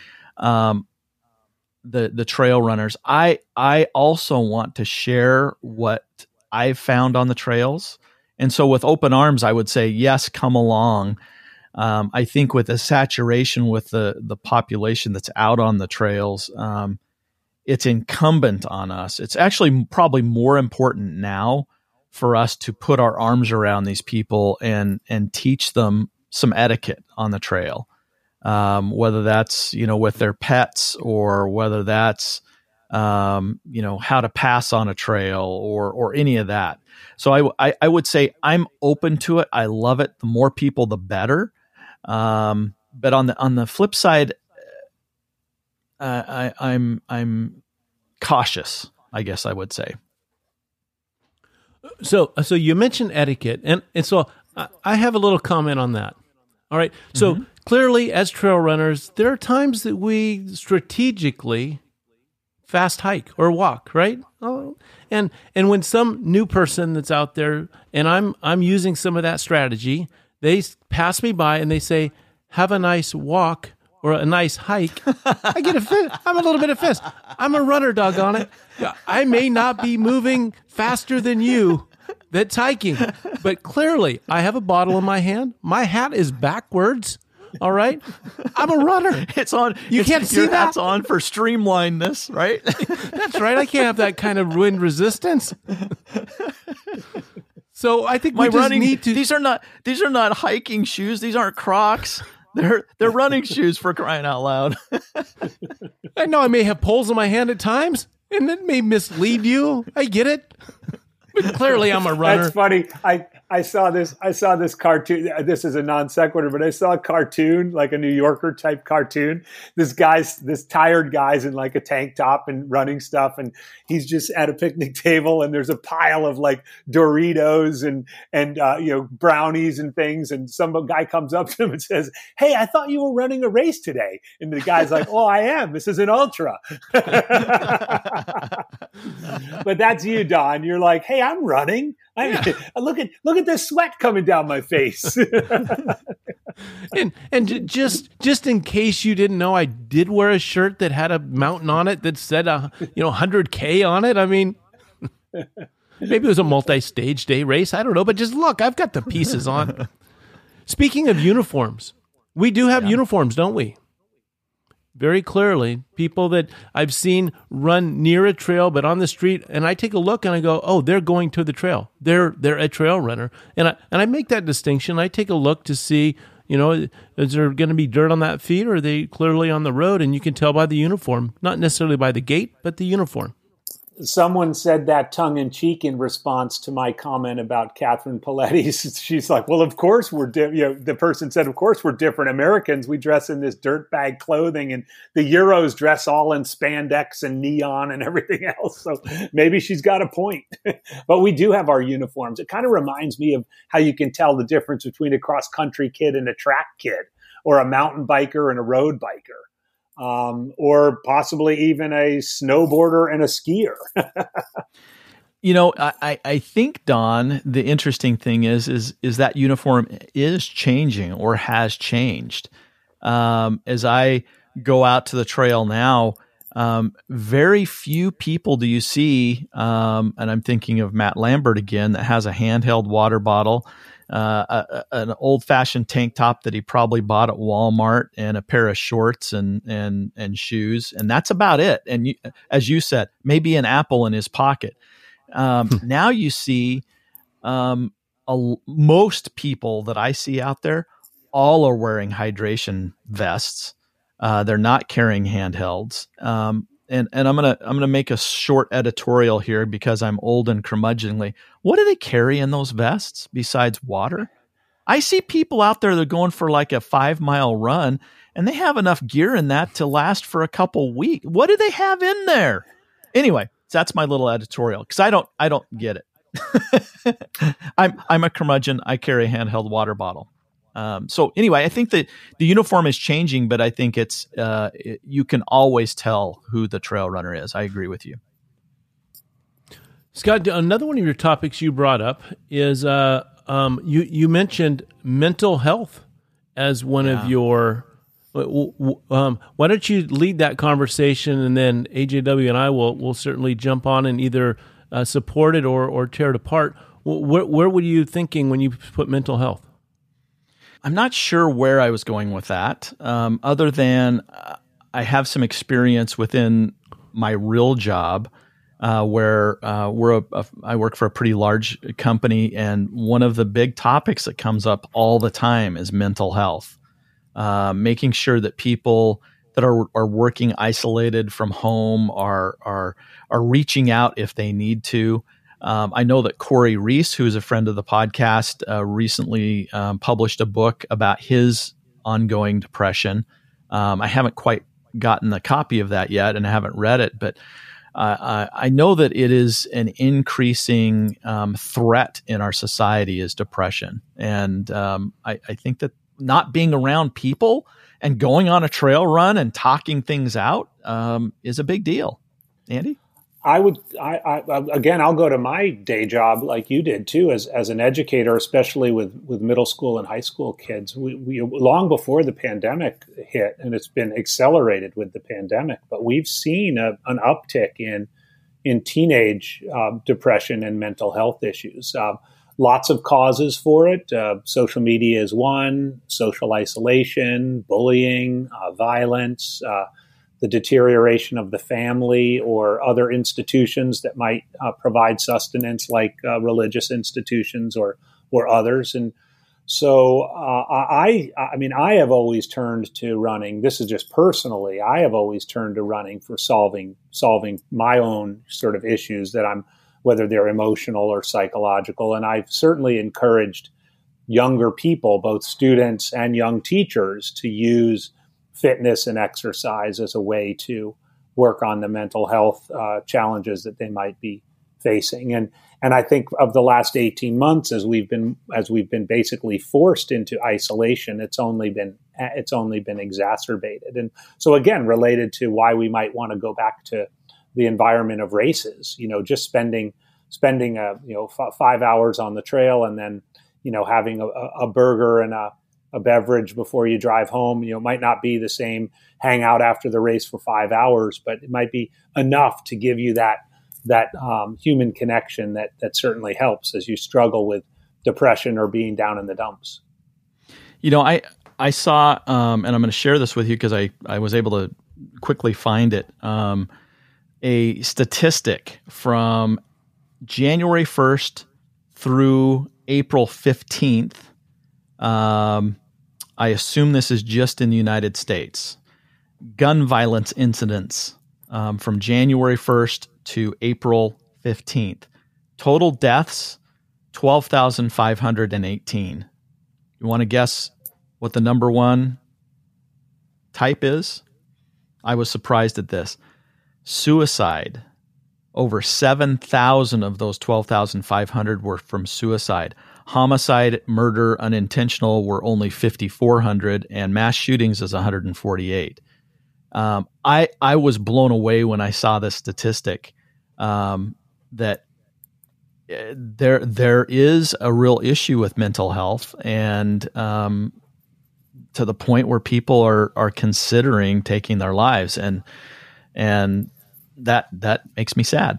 um, the the trail runners. I I also want to share what I've found on the trails, and so with open arms, I would say yes, come along. Um, I think with the saturation with the, the population that's out on the trails, um, it's incumbent on us. It's actually probably more important now for us to put our arms around these people and and teach them some etiquette on the trail, um, whether that's you know with their pets or whether that's um, you know how to pass on a trail or or any of that. So I, I I would say I'm open to it. I love it. The more people, the better. Um, but on the, on the flip side, uh, I, I'm, I'm cautious, I guess I would say. So, so you mentioned etiquette and, and so I, I have a little comment on that. All right. So mm-hmm. Clearly as trail runners, there are times that we strategically fast hike or walk, right? Oh, and, and when some new person that's out there and I'm, I'm using some of that strategy, they pass me by and they say, have a nice walk or a nice hike. I get offended. I'm a little bit offended. I'm a runner, doggone it. I may not be moving faster than you that's hiking, but clearly I have a bottle in my hand. My hat is backwards. All right. I'm a runner. It's on. You it's, can't see your that? hat's on for streamlinedness, right? That's right. I can't have that kind of wind resistance. So I think My we just running, need to. These are not. These are not hiking shoes. These aren't Crocs. They're they're running shoes, for crying out loud. I know I may have poles in my hand at times, and that may mislead you. I get it. But clearly I'm a runner. That's funny. I, I saw this. I saw this cartoon. This is a non sequitur, but I saw a cartoon, like a New Yorker type cartoon. This guy's, this tired guy's in like a tank top and running stuff, and he's just at a picnic table, and there's a pile of like Doritos and and uh, you know, brownies and things. And some guy comes up to him and says, "Hey, I thought you were running a race today." And the guy's like, "Oh, I am. This is an ultra." But that's you, Don. You're like, "Hey, I'm running. I yeah. look at look at the sweat coming down my face." and and j- just just in case you didn't know, I did wear a shirt that had a mountain on it that said uh, you know one hundred K on it. I mean, maybe it was a multi-stage day race. I don't know, but just look, I've got the pieces on. Speaking of uniforms, we do have yeah. uniforms, don't we? Very clearly, people that I've seen run near a trail, but on the street, and I take a look and I go, "Oh, they're going to the trail. They're they're a trail runner," and I and I make that distinction. I take a look to see, you know, is there going to be dirt on that feet, or are they clearly on the road? And you can tell by the uniform, not necessarily by the gait, but the uniform. Someone said that tongue-in-cheek in response to my comment about Catherine Piletti. She's like, "Well, of course we're di-, you know." The person said, "Of course we're different Americans. We dress in this dirtbag clothing, and the Euros dress all in spandex and neon and everything else." So maybe she's got a point. But we do have our uniforms. It kind of reminds me of how you can tell the difference between a cross-country kid and a track kid, or a mountain biker and a road biker. Um, or possibly even a snowboarder and a skier. You know, I, I think, Don, the interesting thing is is is that uniform is changing or has changed. Um, as I go out to the trail now, um, very few people do you see, um, and I'm thinking of Matt Lambert again, that has a handheld water bottle, Uh, a, an old-fashioned tank top that he probably bought at Walmart, and a pair of shorts and and and shoes, and that's about it. And you, as you said, maybe an apple in his pocket. Um, now you see um, a, most people that I see out there, all are wearing hydration vests. Uh, they're not carrying handhelds. Um, And and I'm gonna I'm gonna make a short editorial here because I'm old and curmudgeonly. What do they carry in those vests besides water? I see people out there that are going for like a five mile run, and they have enough gear in that to last for a couple weeks. What do they have in there? Anyway, that's my little editorial because I don't I don't get it. I'm I'm a curmudgeon. I carry a handheld water bottle. Um, so anyway, I think that the uniform is changing, but I think it's uh, it, you can always tell who the trail runner is. I agree with you. Scott, another one of your topics you brought up is uh, um, you you mentioned mental health as one yeah. of your. Um, why don't you lead that conversation, and then A J W and I will will certainly jump on and either uh, support it or or tear it apart. Where where were you thinking when you put mental health? I'm not sure where I was going with that, um, other than uh, I have some experience within my real job uh, where uh, we're a, a, I work for a pretty large company, and one of the big topics that comes up all the time is mental health, uh, making sure that people that are are working isolated from home are are are reaching out if they need to. Um, I know that Corey Reese, who is a friend of the podcast, uh, recently um, published a book about his ongoing depression. Um, I haven't quite gotten a copy of that yet, and I haven't read it, but uh, I, I know that it is an increasing um, threat in our society is depression. And um, I, I think that not being around people and going on a trail run and talking things out um, is a big deal. Andy? I would, I, I, again, I'll go to my day job like you did too, as as an educator, especially with, with middle school and high school kids. We, we long before the pandemic hit, and it's been accelerated with the pandemic, but we've seen a, an uptick in in teenage uh, depression and mental health issues. Uh, lots of causes for it. Uh, social media is one, social isolation, bullying, uh, violence, uh, the deterioration of the family or other institutions that might uh, provide sustenance, like uh, religious institutions or or others. And so uh, I, I mean, I have always turned to running. This is just personally. I have always turned to running for solving solving my own sort of issues that I'm, whether they're emotional or psychological. And I've certainly encouraged younger people, both students and young teachers, to use fitness and exercise as a way to work on the mental health uh, challenges that they might be facing. And and I think of the last eighteen months, as we've been as we've been basically forced into isolation, it's only been it's only been exacerbated. And so again, related to why we might want to go back to the environment of races, you know, just spending spending a you know f- five hours on the trail and then you know having a, a burger and a a beverage before you drive home, you know, might not be the same hangout after the race for five hours, but it might be enough to give you that that um, human connection that that certainly helps as you struggle with depression or being down in the dumps. You know, I I saw, um, and I'm going to share this with you because I, I was able to quickly find it, um, a statistic from January first through April fifteenth. Um, I assume this is just in the United States. Gun violence incidents um, from January first to April fifteenth. Total deaths, twelve thousand five hundred eighteen. You want to guess what the number one type is? I was surprised at this. Suicide. Over seven thousand of those twelve thousand five hundred were from suicide. Homicide, murder, unintentional were only fifty-four hundred, and mass shootings is one hundred forty-eight. Um, I I was blown away when I saw this statistic um, that there there is a real issue with mental health, and um, to the point where people are are considering taking their lives, and and that that makes me sad.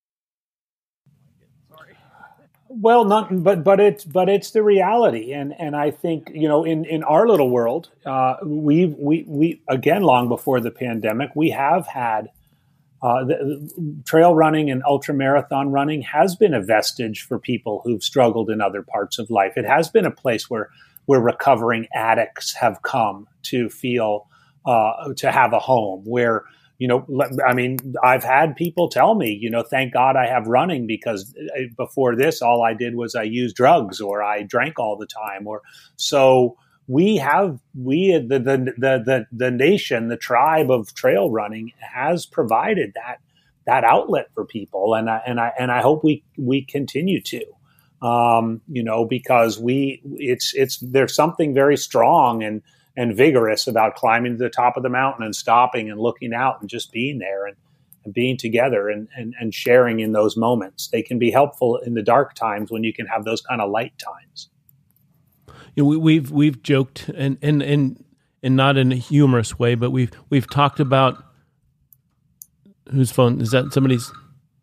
Well, not, but but it's but it's the reality, and and I think you know in, in our little world, uh, we we we again long before the pandemic, we have had uh, the, trail running and ultra marathon running has been a vestige for people who've struggled in other parts of life. It has been a place where where recovering addicts have come to feel uh, to have a home where. You know, I mean, I've had people tell me, you know, thank God I have running because before this, all I did was I used drugs or I drank all the time. Or so we have we the the the the, the nation, the tribe of trail running has provided that that outlet for people, and I, and I and I hope we we continue to, um, you know, because we it's it's there's something very strong and. and vigorous about climbing to the top of the mountain and stopping and looking out and just being there and, and being together and, and, and sharing in those moments. They can be helpful in the dark times when you can have those kind of light times. You know, we, we've we've joked and and and and not in a humorous way, but we've we've talked about whose phone is that? Somebody's.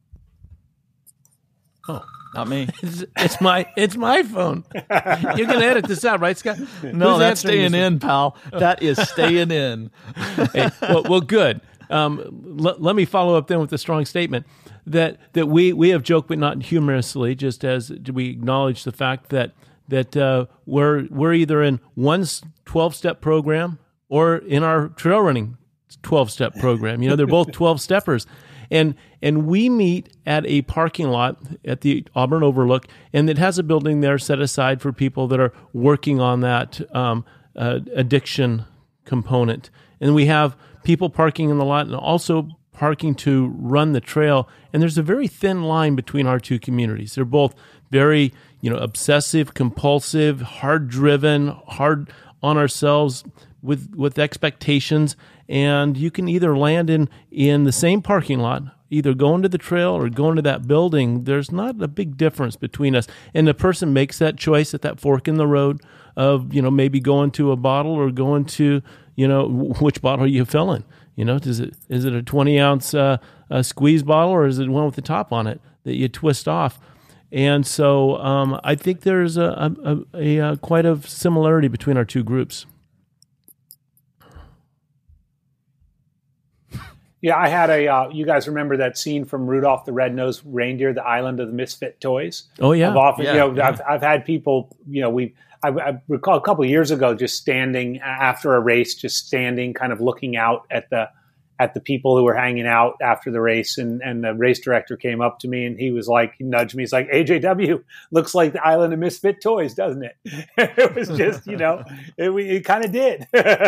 Oh. Not me. It's, it's my it's my phone. You can edit this out, right, Scott? No, Who's that's staying in, pal. That is staying in. Hey, well, well, good. Um, l- let me follow up then with a strong statement that that we, we have joked, but not humorously, just as we acknowledge the fact that that uh, we're we're either in one twelve-step program or in our trail running twelve-step program. You know, they're both twelve-steppers. And and we meet at a parking lot at the Auburn Overlook, and it has a building there set aside for people that are working on that um, uh, addiction component. And we have people parking in the lot and also parking to run the trail. And there's a very thin line between our two communities. They're both very, you know, obsessive, compulsive, hard-driven, hard on ourselves with with expectations. And you can either land in, in the same parking lot, either going to the trail or going to that building. There's not a big difference between us. And the person makes that choice at that fork in the road of, you know, maybe going to a bottle or going to, you know, which bottle are you filling? You know, is it is it a twenty ounce uh, uh, squeeze bottle or is it one with the top on it that you twist off? And so um, I think there's a, a, a, a quite a similarity between our two groups. Yeah, I had a. Uh, you guys remember that scene from Rudolph the Red-Nosed Reindeer, the Island of the Misfit Toys? Oh yeah, I've often, yeah, you know, yeah. I've I've had people, you know, we. I, I recall a couple of years ago, just standing after a race, just standing, kind of looking out at the at the people who were hanging out after the race, and and the race director came up to me and he was like, he nudged me, he's like, A J W looks like the Island of Misfit Toys, doesn't it? It was just, you know, it, it kind of did.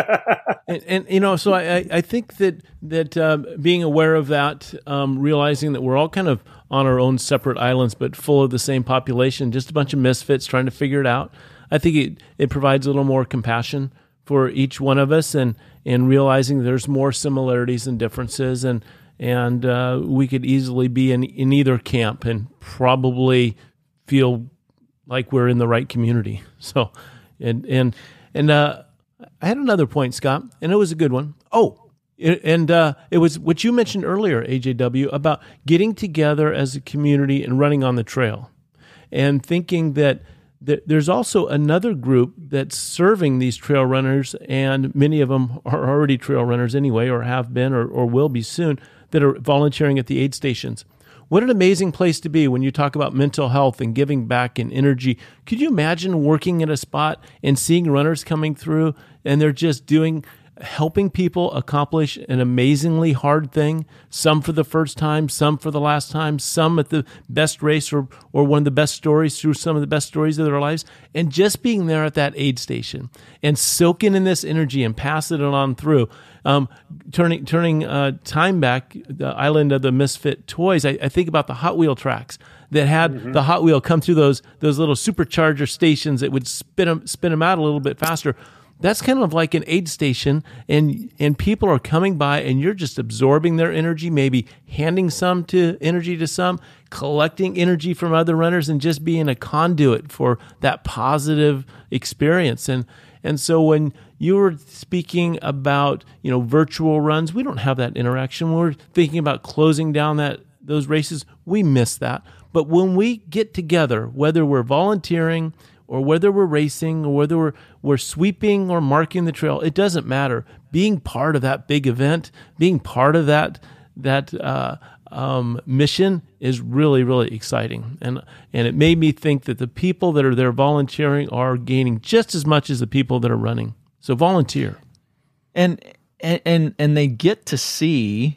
and, and you know, so I, I think that that um, being aware of that, um, realizing that we're all kind of on our own separate islands, but full of the same population, just a bunch of misfits trying to figure it out. I think it, it provides a little more compassion for each one of us, and and realizing there's more similarities and differences, and and uh, we could easily be in, in either camp and probably feel like we're in the right community. So, and and and uh, I had another point, Scott, and it was a good one. Oh, it, and uh, it was what you mentioned earlier, A J W, about getting together as a community and running on the trail, and thinking that there's also another group that's serving these trail runners, and many of them are already trail runners anyway, or have been, or, or will be soon, that are volunteering at the aid stations. What an amazing place to be when you talk about mental health and giving back and energy. Could you imagine working at a spot and seeing runners coming through and they're just doing, helping people accomplish an amazingly hard thing, some for the first time, some for the last time, some at the best race or, or one of the best stories through some of the best stories of their lives, and just being there at that aid station and soaking in this energy and passing it on through. Um, turning turning uh, time back, the Island of the Misfit Toys, I, I think about the Hot Wheel tracks that had mm-hmm. the Hot Wheel come through those those little supercharger stations that would spin them, spin them out a little bit faster. That's kind of like an aid station, and and people are coming by, and you're just absorbing their energy, maybe handing some to energy to some, collecting energy from other runners, and just being a conduit for that positive experience. And and so when you were speaking about, you know, virtual runs, we don't have that interaction. When we're thinking about closing down that those races, we miss that. But when we get together, whether we're volunteering or whether we're racing, or whether we're, we're sweeping or marking the trail, it doesn't matter. Being part of that big event, being part of that that uh, um, mission is really, really exciting. And and it made me think that the people that are there volunteering are gaining just as much as the people that are running. So volunteer. And and and, and they get to see,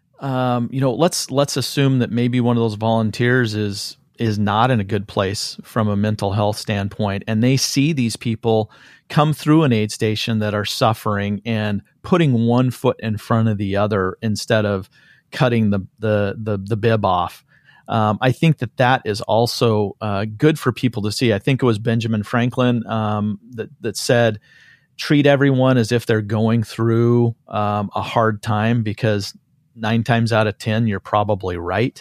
um, you know, let's let's assume that maybe one of those volunteers is is not in a good place from a mental health standpoint, and they see these people come through an aid station that are suffering and putting one foot in front of the other instead of cutting the the the, the bib off. Um, I think that that is also uh, good for people to see. I think it was Benjamin Franklin um, that that said, treat everyone as if they're going through um, a hard time, because nine times out of ten, you're probably right.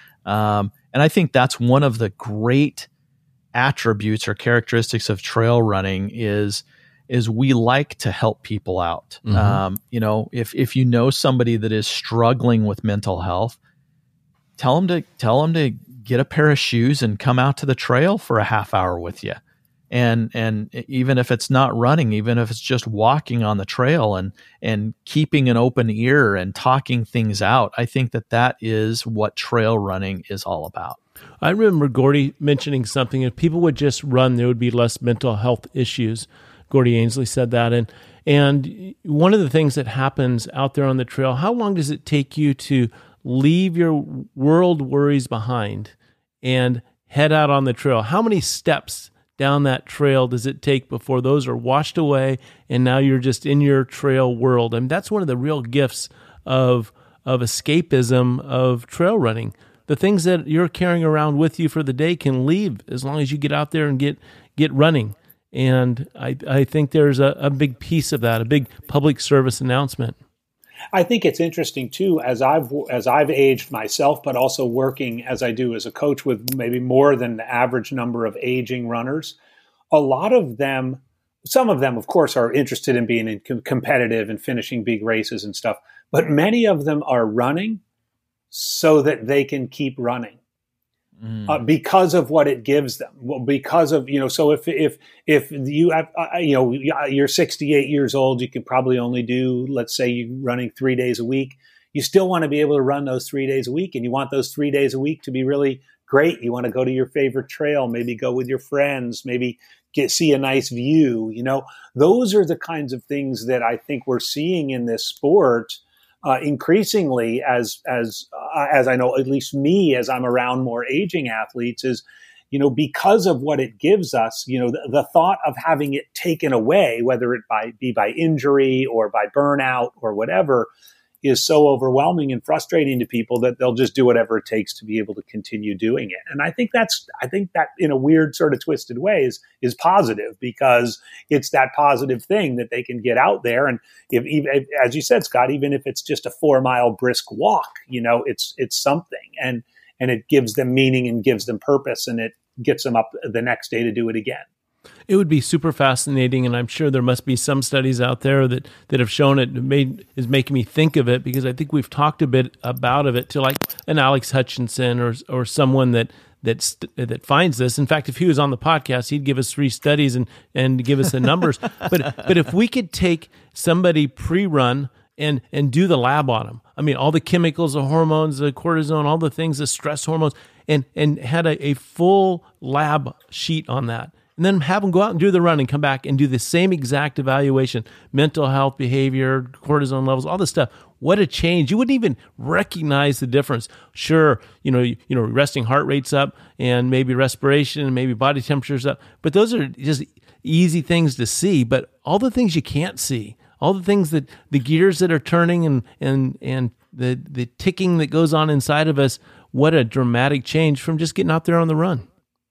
Um, and I think that's one of the great attributes or characteristics of trail running is, is we like to help people out. Mm-hmm. Um, you know, if, if you know somebody that is struggling with mental health, tell them to tell them to get a pair of shoes and come out to the trail for a half hour with you. And, and even if it's not running, even if it's just walking on the trail and, and keeping an open ear and talking things out, I think that that is what trail running is all about. I remember Gordy mentioning something. If people would just run, there would be less mental health issues. Gordy Ainslie said that. And, and one of the things that happens out there on the trail, how long does it take you to leave your world worries behind and head out on the trail? How many steps down that trail does it take before those are washed away and now you're just in your trail world? I mean, that's one of the real gifts of of escapism of trail running. The things that you're carrying around with you for the day can leave as long as you get out there and get get running. And I, I think there's a, a big piece of that, a big public service announcement. I think it's interesting too, as I've as I've aged myself, but also working as I do as a coach with maybe more than the average number of aging runners. A lot of them, some of them, of course, are interested in being in com- competitive and finishing big races and stuff. But many of them are running so that they can keep running. mm. uh, because of what it gives them. Well, because of, you know, so if, if, if you have, uh, you know, you're sixty-eight years old, you can probably only do, let's say you're running three days a week. You still want to be able to run those three days a week, and you want those three days a week to be really great. You want to go to your favorite trail, maybe go with your friends, maybe get, see a nice view. You know, those are the kinds of things that I think we're seeing in this sport uh, increasingly as, as, uh, as I know, at least me, as I'm around more aging athletes, is, you know, because of what it gives us, you know, the, the thought of having it taken away, whether it by, be by injury or by burnout or whatever, is so overwhelming and frustrating to people that they'll just do whatever it takes to be able to continue doing it. And I think that's, I think that in a weird sort of twisted way is, is positive, because it's that positive thing that they can get out there. And if, even, as you said, Scott, even if it's just a four mile brisk walk, you know, it's, it's something, and, and it gives them meaning and gives them purpose, and it gets them up the next day to do it again. It would be super fascinating, and I'm sure there must be some studies out there that, that have shown it, made, is making me think of it, because I think we've talked a bit about of it to like an Alex Hutchinson or or someone that that that finds this. In fact, if he was on the podcast, he'd give us three studies and and give us the numbers. but but if we could take somebody pre-run and and do the lab on them, I mean, all the chemicals, the hormones, the cortisone, all the things, the stress hormones, and and had a, a full lab sheet on that. And then have them go out and do the run and come back and do the same exact evaluation, mental health, behavior, cortisone levels, all this stuff. What a change. You wouldn't even recognize the difference. Sure, you know, you, you know, resting heart rate's up and maybe respiration and maybe body temperature's up, but those are just easy things to see. But all the things you can't see, all the things that the gears that are turning and and and the the ticking that goes on inside of us, what a dramatic change from just getting out there on the run.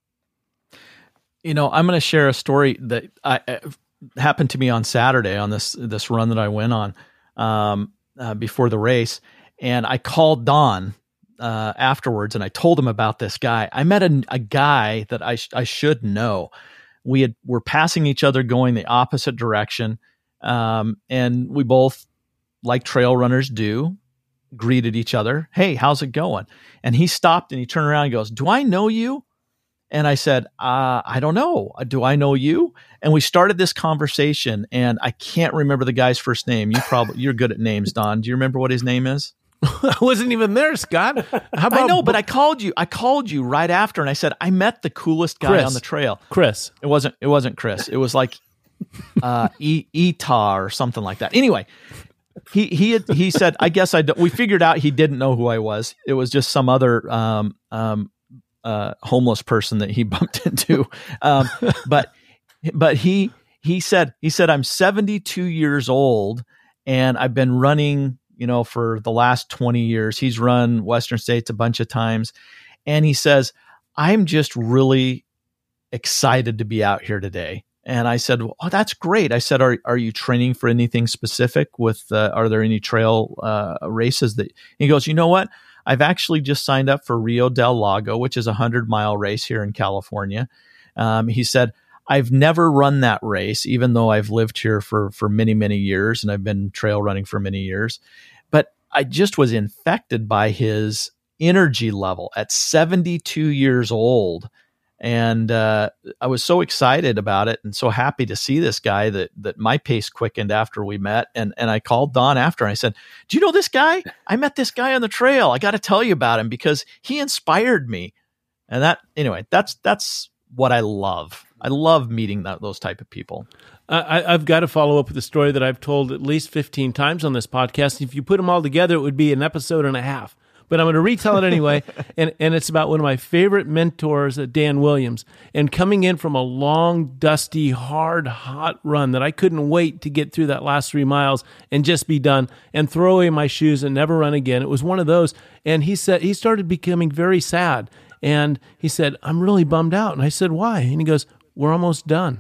You know, I'm going to share a story that I, uh, happened to me on Saturday on this this run that I went on um, uh, before the race, and I called Don uh, afterwards, and I told him about this guy. I met a, a guy that I sh- I should know. We had were passing each other going the opposite direction, um, and we both, like trail runners do, greeted each other. Hey, how's it going? And he stopped and he turned around and goes, "Do I know you?" And I said, uh, I don't know. Do I know you? And we started this conversation, and I can't remember the guy's first name. You probably, you're good at names, Don. Do you remember what his name is? I wasn't even there, Scott. How about I know, but I called you. I called you right after, and I said, I met the coolest guy Chris. on the trail. Chris. It wasn't, it wasn't Chris. It was like uh, e- Eta or something like that. Anyway, he, he, had, he said, I guess I don't, we figured out he didn't know who I was. It was just some other, um, um, Uh, homeless person that he bumped into. Um, but, but he, he said, he said, I'm seventy-two years old and I've been running, you know, for the last twenty years. He's run Western States a bunch of times. And he says, I'm just really excited to be out here today. And I said, well, oh, that's great. I said, are, are you training for anything specific with, uh, are there any trail, uh, races that he goes, you know what? I've actually just signed up for Rio del Lago, which is a hundred mile race here in California. Um, he said, I've never run that race, even though I've lived here for, for many, many years and I've been trail running for many years. But I just was infected by his energy level at seventy-two years old. And uh, I was so excited about it and so happy to see this guy that that my pace quickened after we met. And and I called Don after and I said, do you know this guy? I met this guy on the trail. I got to tell you about him because he inspired me. And that, anyway, that's that's what I love. I love meeting that, those type of people. Uh, I, I've got to follow up with a story that I've told at least fifteen times on this podcast. If you put them all together, it would be an episode and a half. But I'm going to retell it anyway, and, and it's about one of my favorite mentors, uh, Dan Williams, and coming in from a long, dusty, hard, hot run that I couldn't wait to get through that last three miles and just be done and throw away my shoes and never run again. It was one of those, and he said he started becoming very sad, and he said, I'm really bummed out. And I said, why? And he goes, we're almost done.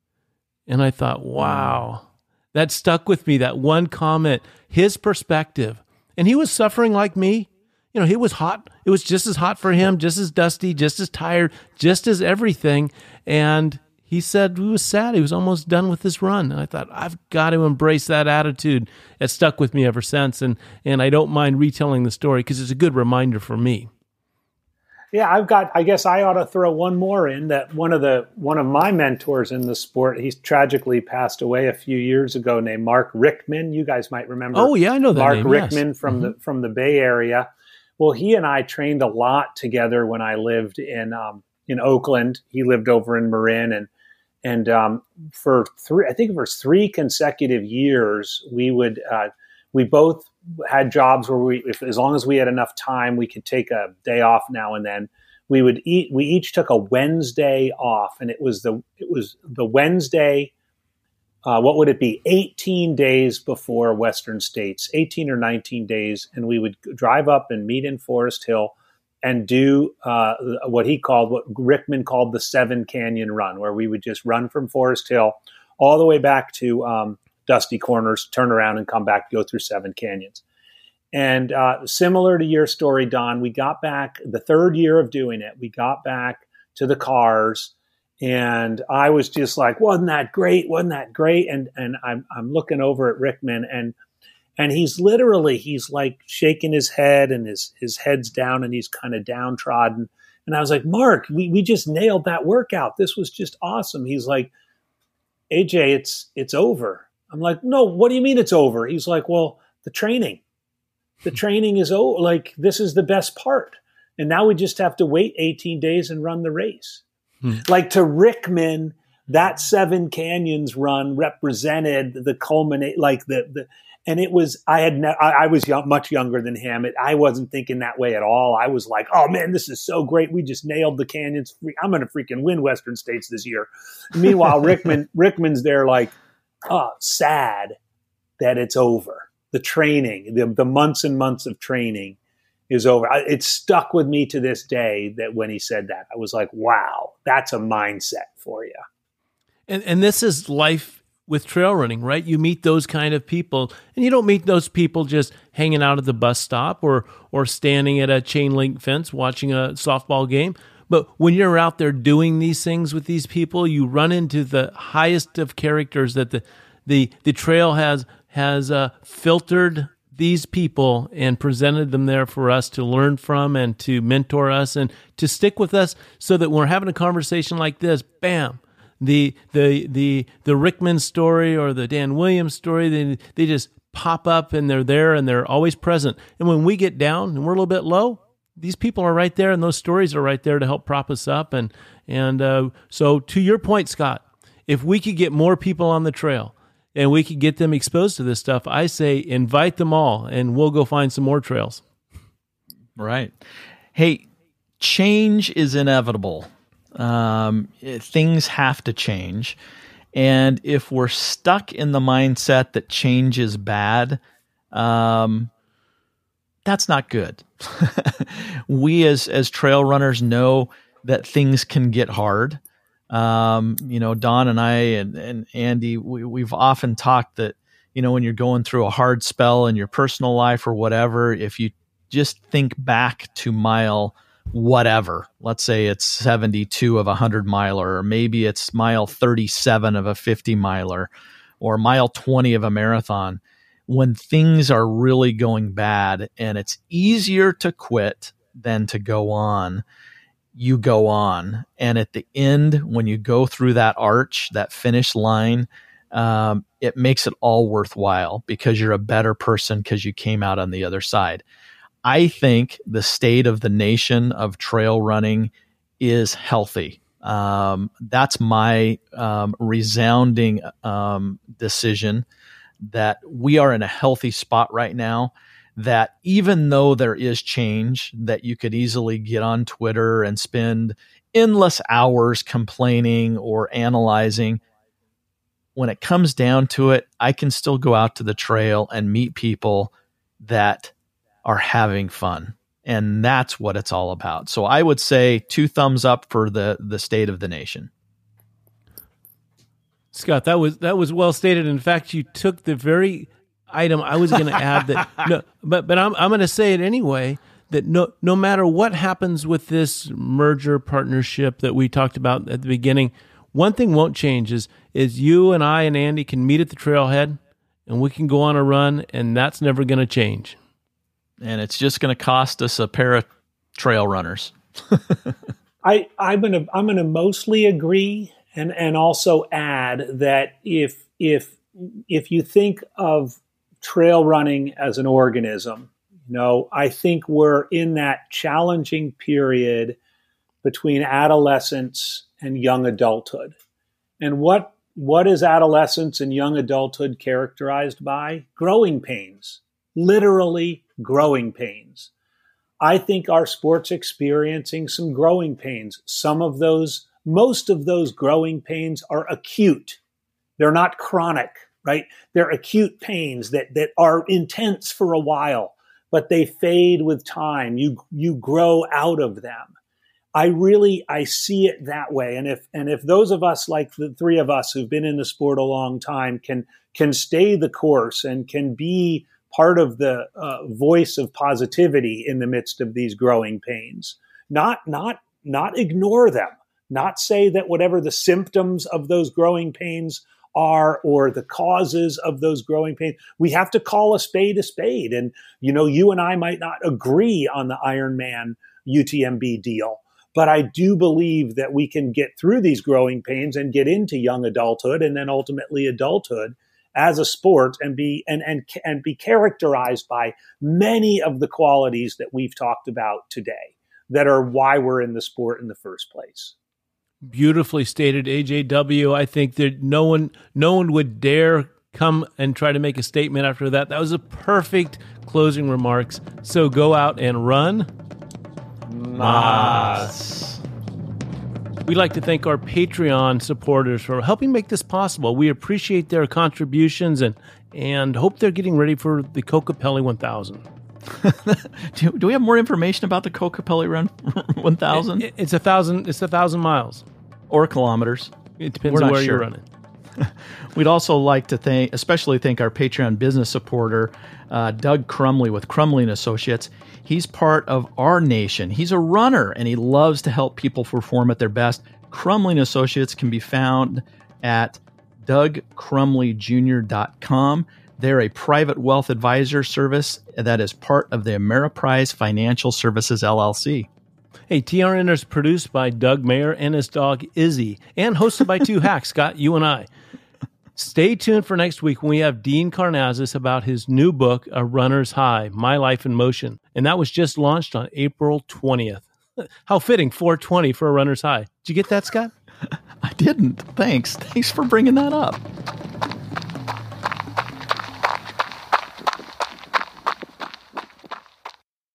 And I thought, wow, that stuck with me, that one comment, his perspective. And he was suffering like me. You know, it was hot. It was just as hot for him, just as dusty, just as tired, just as everything. And he said he was sad. He was almost done with this run. And I thought, I've got to embrace that attitude. It stuck with me ever since. And and I don't mind retelling the story because it's a good reminder for me. Yeah, I've got, I guess I ought to throw one more in that one of the, one of my mentors in the sport, he's tragically passed away a few years ago, named Mark Rickman. You guys might remember. Oh yeah, I know that Mark name, Rickman yes. from mm-hmm. the, from the Bay Area. Well, he and I trained a lot together when I lived in, um, in Oakland. He lived over in Marin, and, and, um, for three, I think it was three consecutive years, we would, uh, we both had jobs where we, if, as long as we had enough time, we could take a day off now and then. We would eat, we each took a Wednesday off, and it was the, it was the Wednesday, uh, what would it be? eighteen days before Western States, eighteen or nineteen days. And we would drive up and meet in Forest Hill and do, uh, what he called, what Rickman called the Seven Canyon Run, where we would just run from Forest Hill all the way back to, um, Dusty Corners, turn around and come back, go through seven canyons. And uh, similar to your story, Don, we got back the third year of doing it. We got back to the cars, and I was just like, wasn't that great? Wasn't that great? And and I'm I'm looking over at Rickman, and and he's literally, he's like shaking his head, and his his head's down, and he's kind of downtrodden. And I was like, Mark, we, we just nailed that workout. This was just awesome. He's like, A J, it's it's over. I'm like, no, what do you mean it's over? He's like, well, the training. The training is over. Like, this is the best part. And now we just have to wait eighteen days and run the race. Hmm. Like, to Rickman, that Seven Canyons run represented the culminate, like the, the and it was, I had, ne- I, I was young, much younger than him. It, I wasn't thinking that way at all. I was like, oh man, this is so great. We just nailed the canyons. I'm going to freaking win Western States this year. Meanwhile, Rickman, Rickman's there like, oh, sad that it's over. The training, the, the months and months of training is over. I, it stuck with me to this day that when he said that, I was like, wow, that's a mindset for you. And and this is life with trail running, right? You meet those kind of people, and you don't meet those people just hanging out at the bus stop or or standing at a chain link fence watching a softball game. But when you're out there doing these things with these people, you run into the highest of characters that the the the trail has has uh, filtered these people and presented them there for us to learn from and to mentor us and to stick with us, so that when we're having a conversation like this, bam, the the the the Rickman story or the Dan Williams story, they they just pop up and they're there and they're always present. And when we get down and we're a little bit low, these people are right there, and those stories are right there to help prop us up. And and uh, so to your point, Scott, if we could get more people on the trail and we could get them exposed to this stuff, I say invite them all, and we'll go find some more trails. Right. Hey, change is inevitable. Um, things have to change. And if we're stuck in the mindset that change is bad, um, that's not good. We as as trail runners know that things can get hard. Um, you know, Don and I and, and Andy, we, we've often talked that, you know, when you're going through a hard spell in your personal life or whatever, if you just think back to mile whatever, let's say it's seventy-two of a hundred miler, or maybe it's mile thirty-seven of a fifty miler, or mile twenty of a marathon. When things are really going bad and it's easier to quit than to go on, you go on. And at the end, when you go through that arch, that finish line, um, it makes it all worthwhile because you're a better person because you came out on the other side. I think the state of the nation of trail running is healthy. Um, that's my um, resounding um, decision, that we are in a healthy spot right now, that even though there is change, that you could easily get on Twitter and spend endless hours complaining or analyzing. When it comes down to it, I can still go out to the trail and meet people that are having fun. And that's what it's all about. So I would say two thumbs up for the, the state of the nation. Scott, that was that was well stated. In fact, you took the very item I was going to add. That no, but but I'm I'm going to say it anyway. That no no matter what happens with this merger partnership that we talked about at the beginning, one thing won't change is is you and I and Andy can meet at the trailhead, and we can go on a run, and that's never going to change. And it's just going to cost us a pair of trail runners. I, I'm gonna I'm gonna mostly agree, and and also add that if if if you think of trail running as an organism, you know, I think we're in that challenging period between adolescence and young adulthood. And what what is adolescence and young adulthood characterized by? Growing pains, literally growing pains. I think our sport's experiencing some growing pains. Some of those, most of those growing pains are acute. They're not chronic, right? They're acute pains that, that are intense for a while, but they fade with time. You, you grow out of them. I really, I see it that way. And if, and if those of us, like the three of us who've been in the sport a long time, can, can stay the course and can be part of the uh, voice of positivity in the midst of these growing pains, not, not, not ignore them, not say that whatever the symptoms of those growing pains are or the causes of those growing pains, we have to call a spade a spade. And, you know, you and I might not agree on the Ironman U T M B deal, but I do believe that we can get through these growing pains and get into young adulthood and then ultimately adulthood as a sport and be and and and be characterized by many of the qualities that we've talked about today that are why we're in the sport in the first place. Beautifully stated, A J W. I think that no one no one would dare come and try to make a statement after that. That was a perfect closing remarks. So go out and run. Mas. We'd like to thank our Patreon supporters for helping make this possible. We appreciate their contributions and and hope they're getting ready for the Kokopelli one thousand. do, do we have more information about the Kokopelli Run one thousand? It, it, it's a thousand. It's a thousand miles or kilometers. It depends on where sure. you're running. We'd also like to thank, especially thank our Patreon business supporter, uh, Doug Crumley with Crumley and Associates. He's part of our nation. He's a runner, and he loves to help people perform at their best. Crumley and Associates can be found at doug crumley junior dot com. They're a private wealth advisor service that is part of the Ameriprise Financial Services, L L C. Hey, T R N is produced by Doug Mayer and his dog, Izzy, and hosted by two hacks, Scott, you and I. Stay tuned for next week when we have Dean Karnazes about his new book, A Runner's High, My Life in Motion. And that was just launched on April twentieth. How fitting, four twenty for A Runner's High. Did you get that, Scott? I didn't. Thanks. Thanks for bringing that up.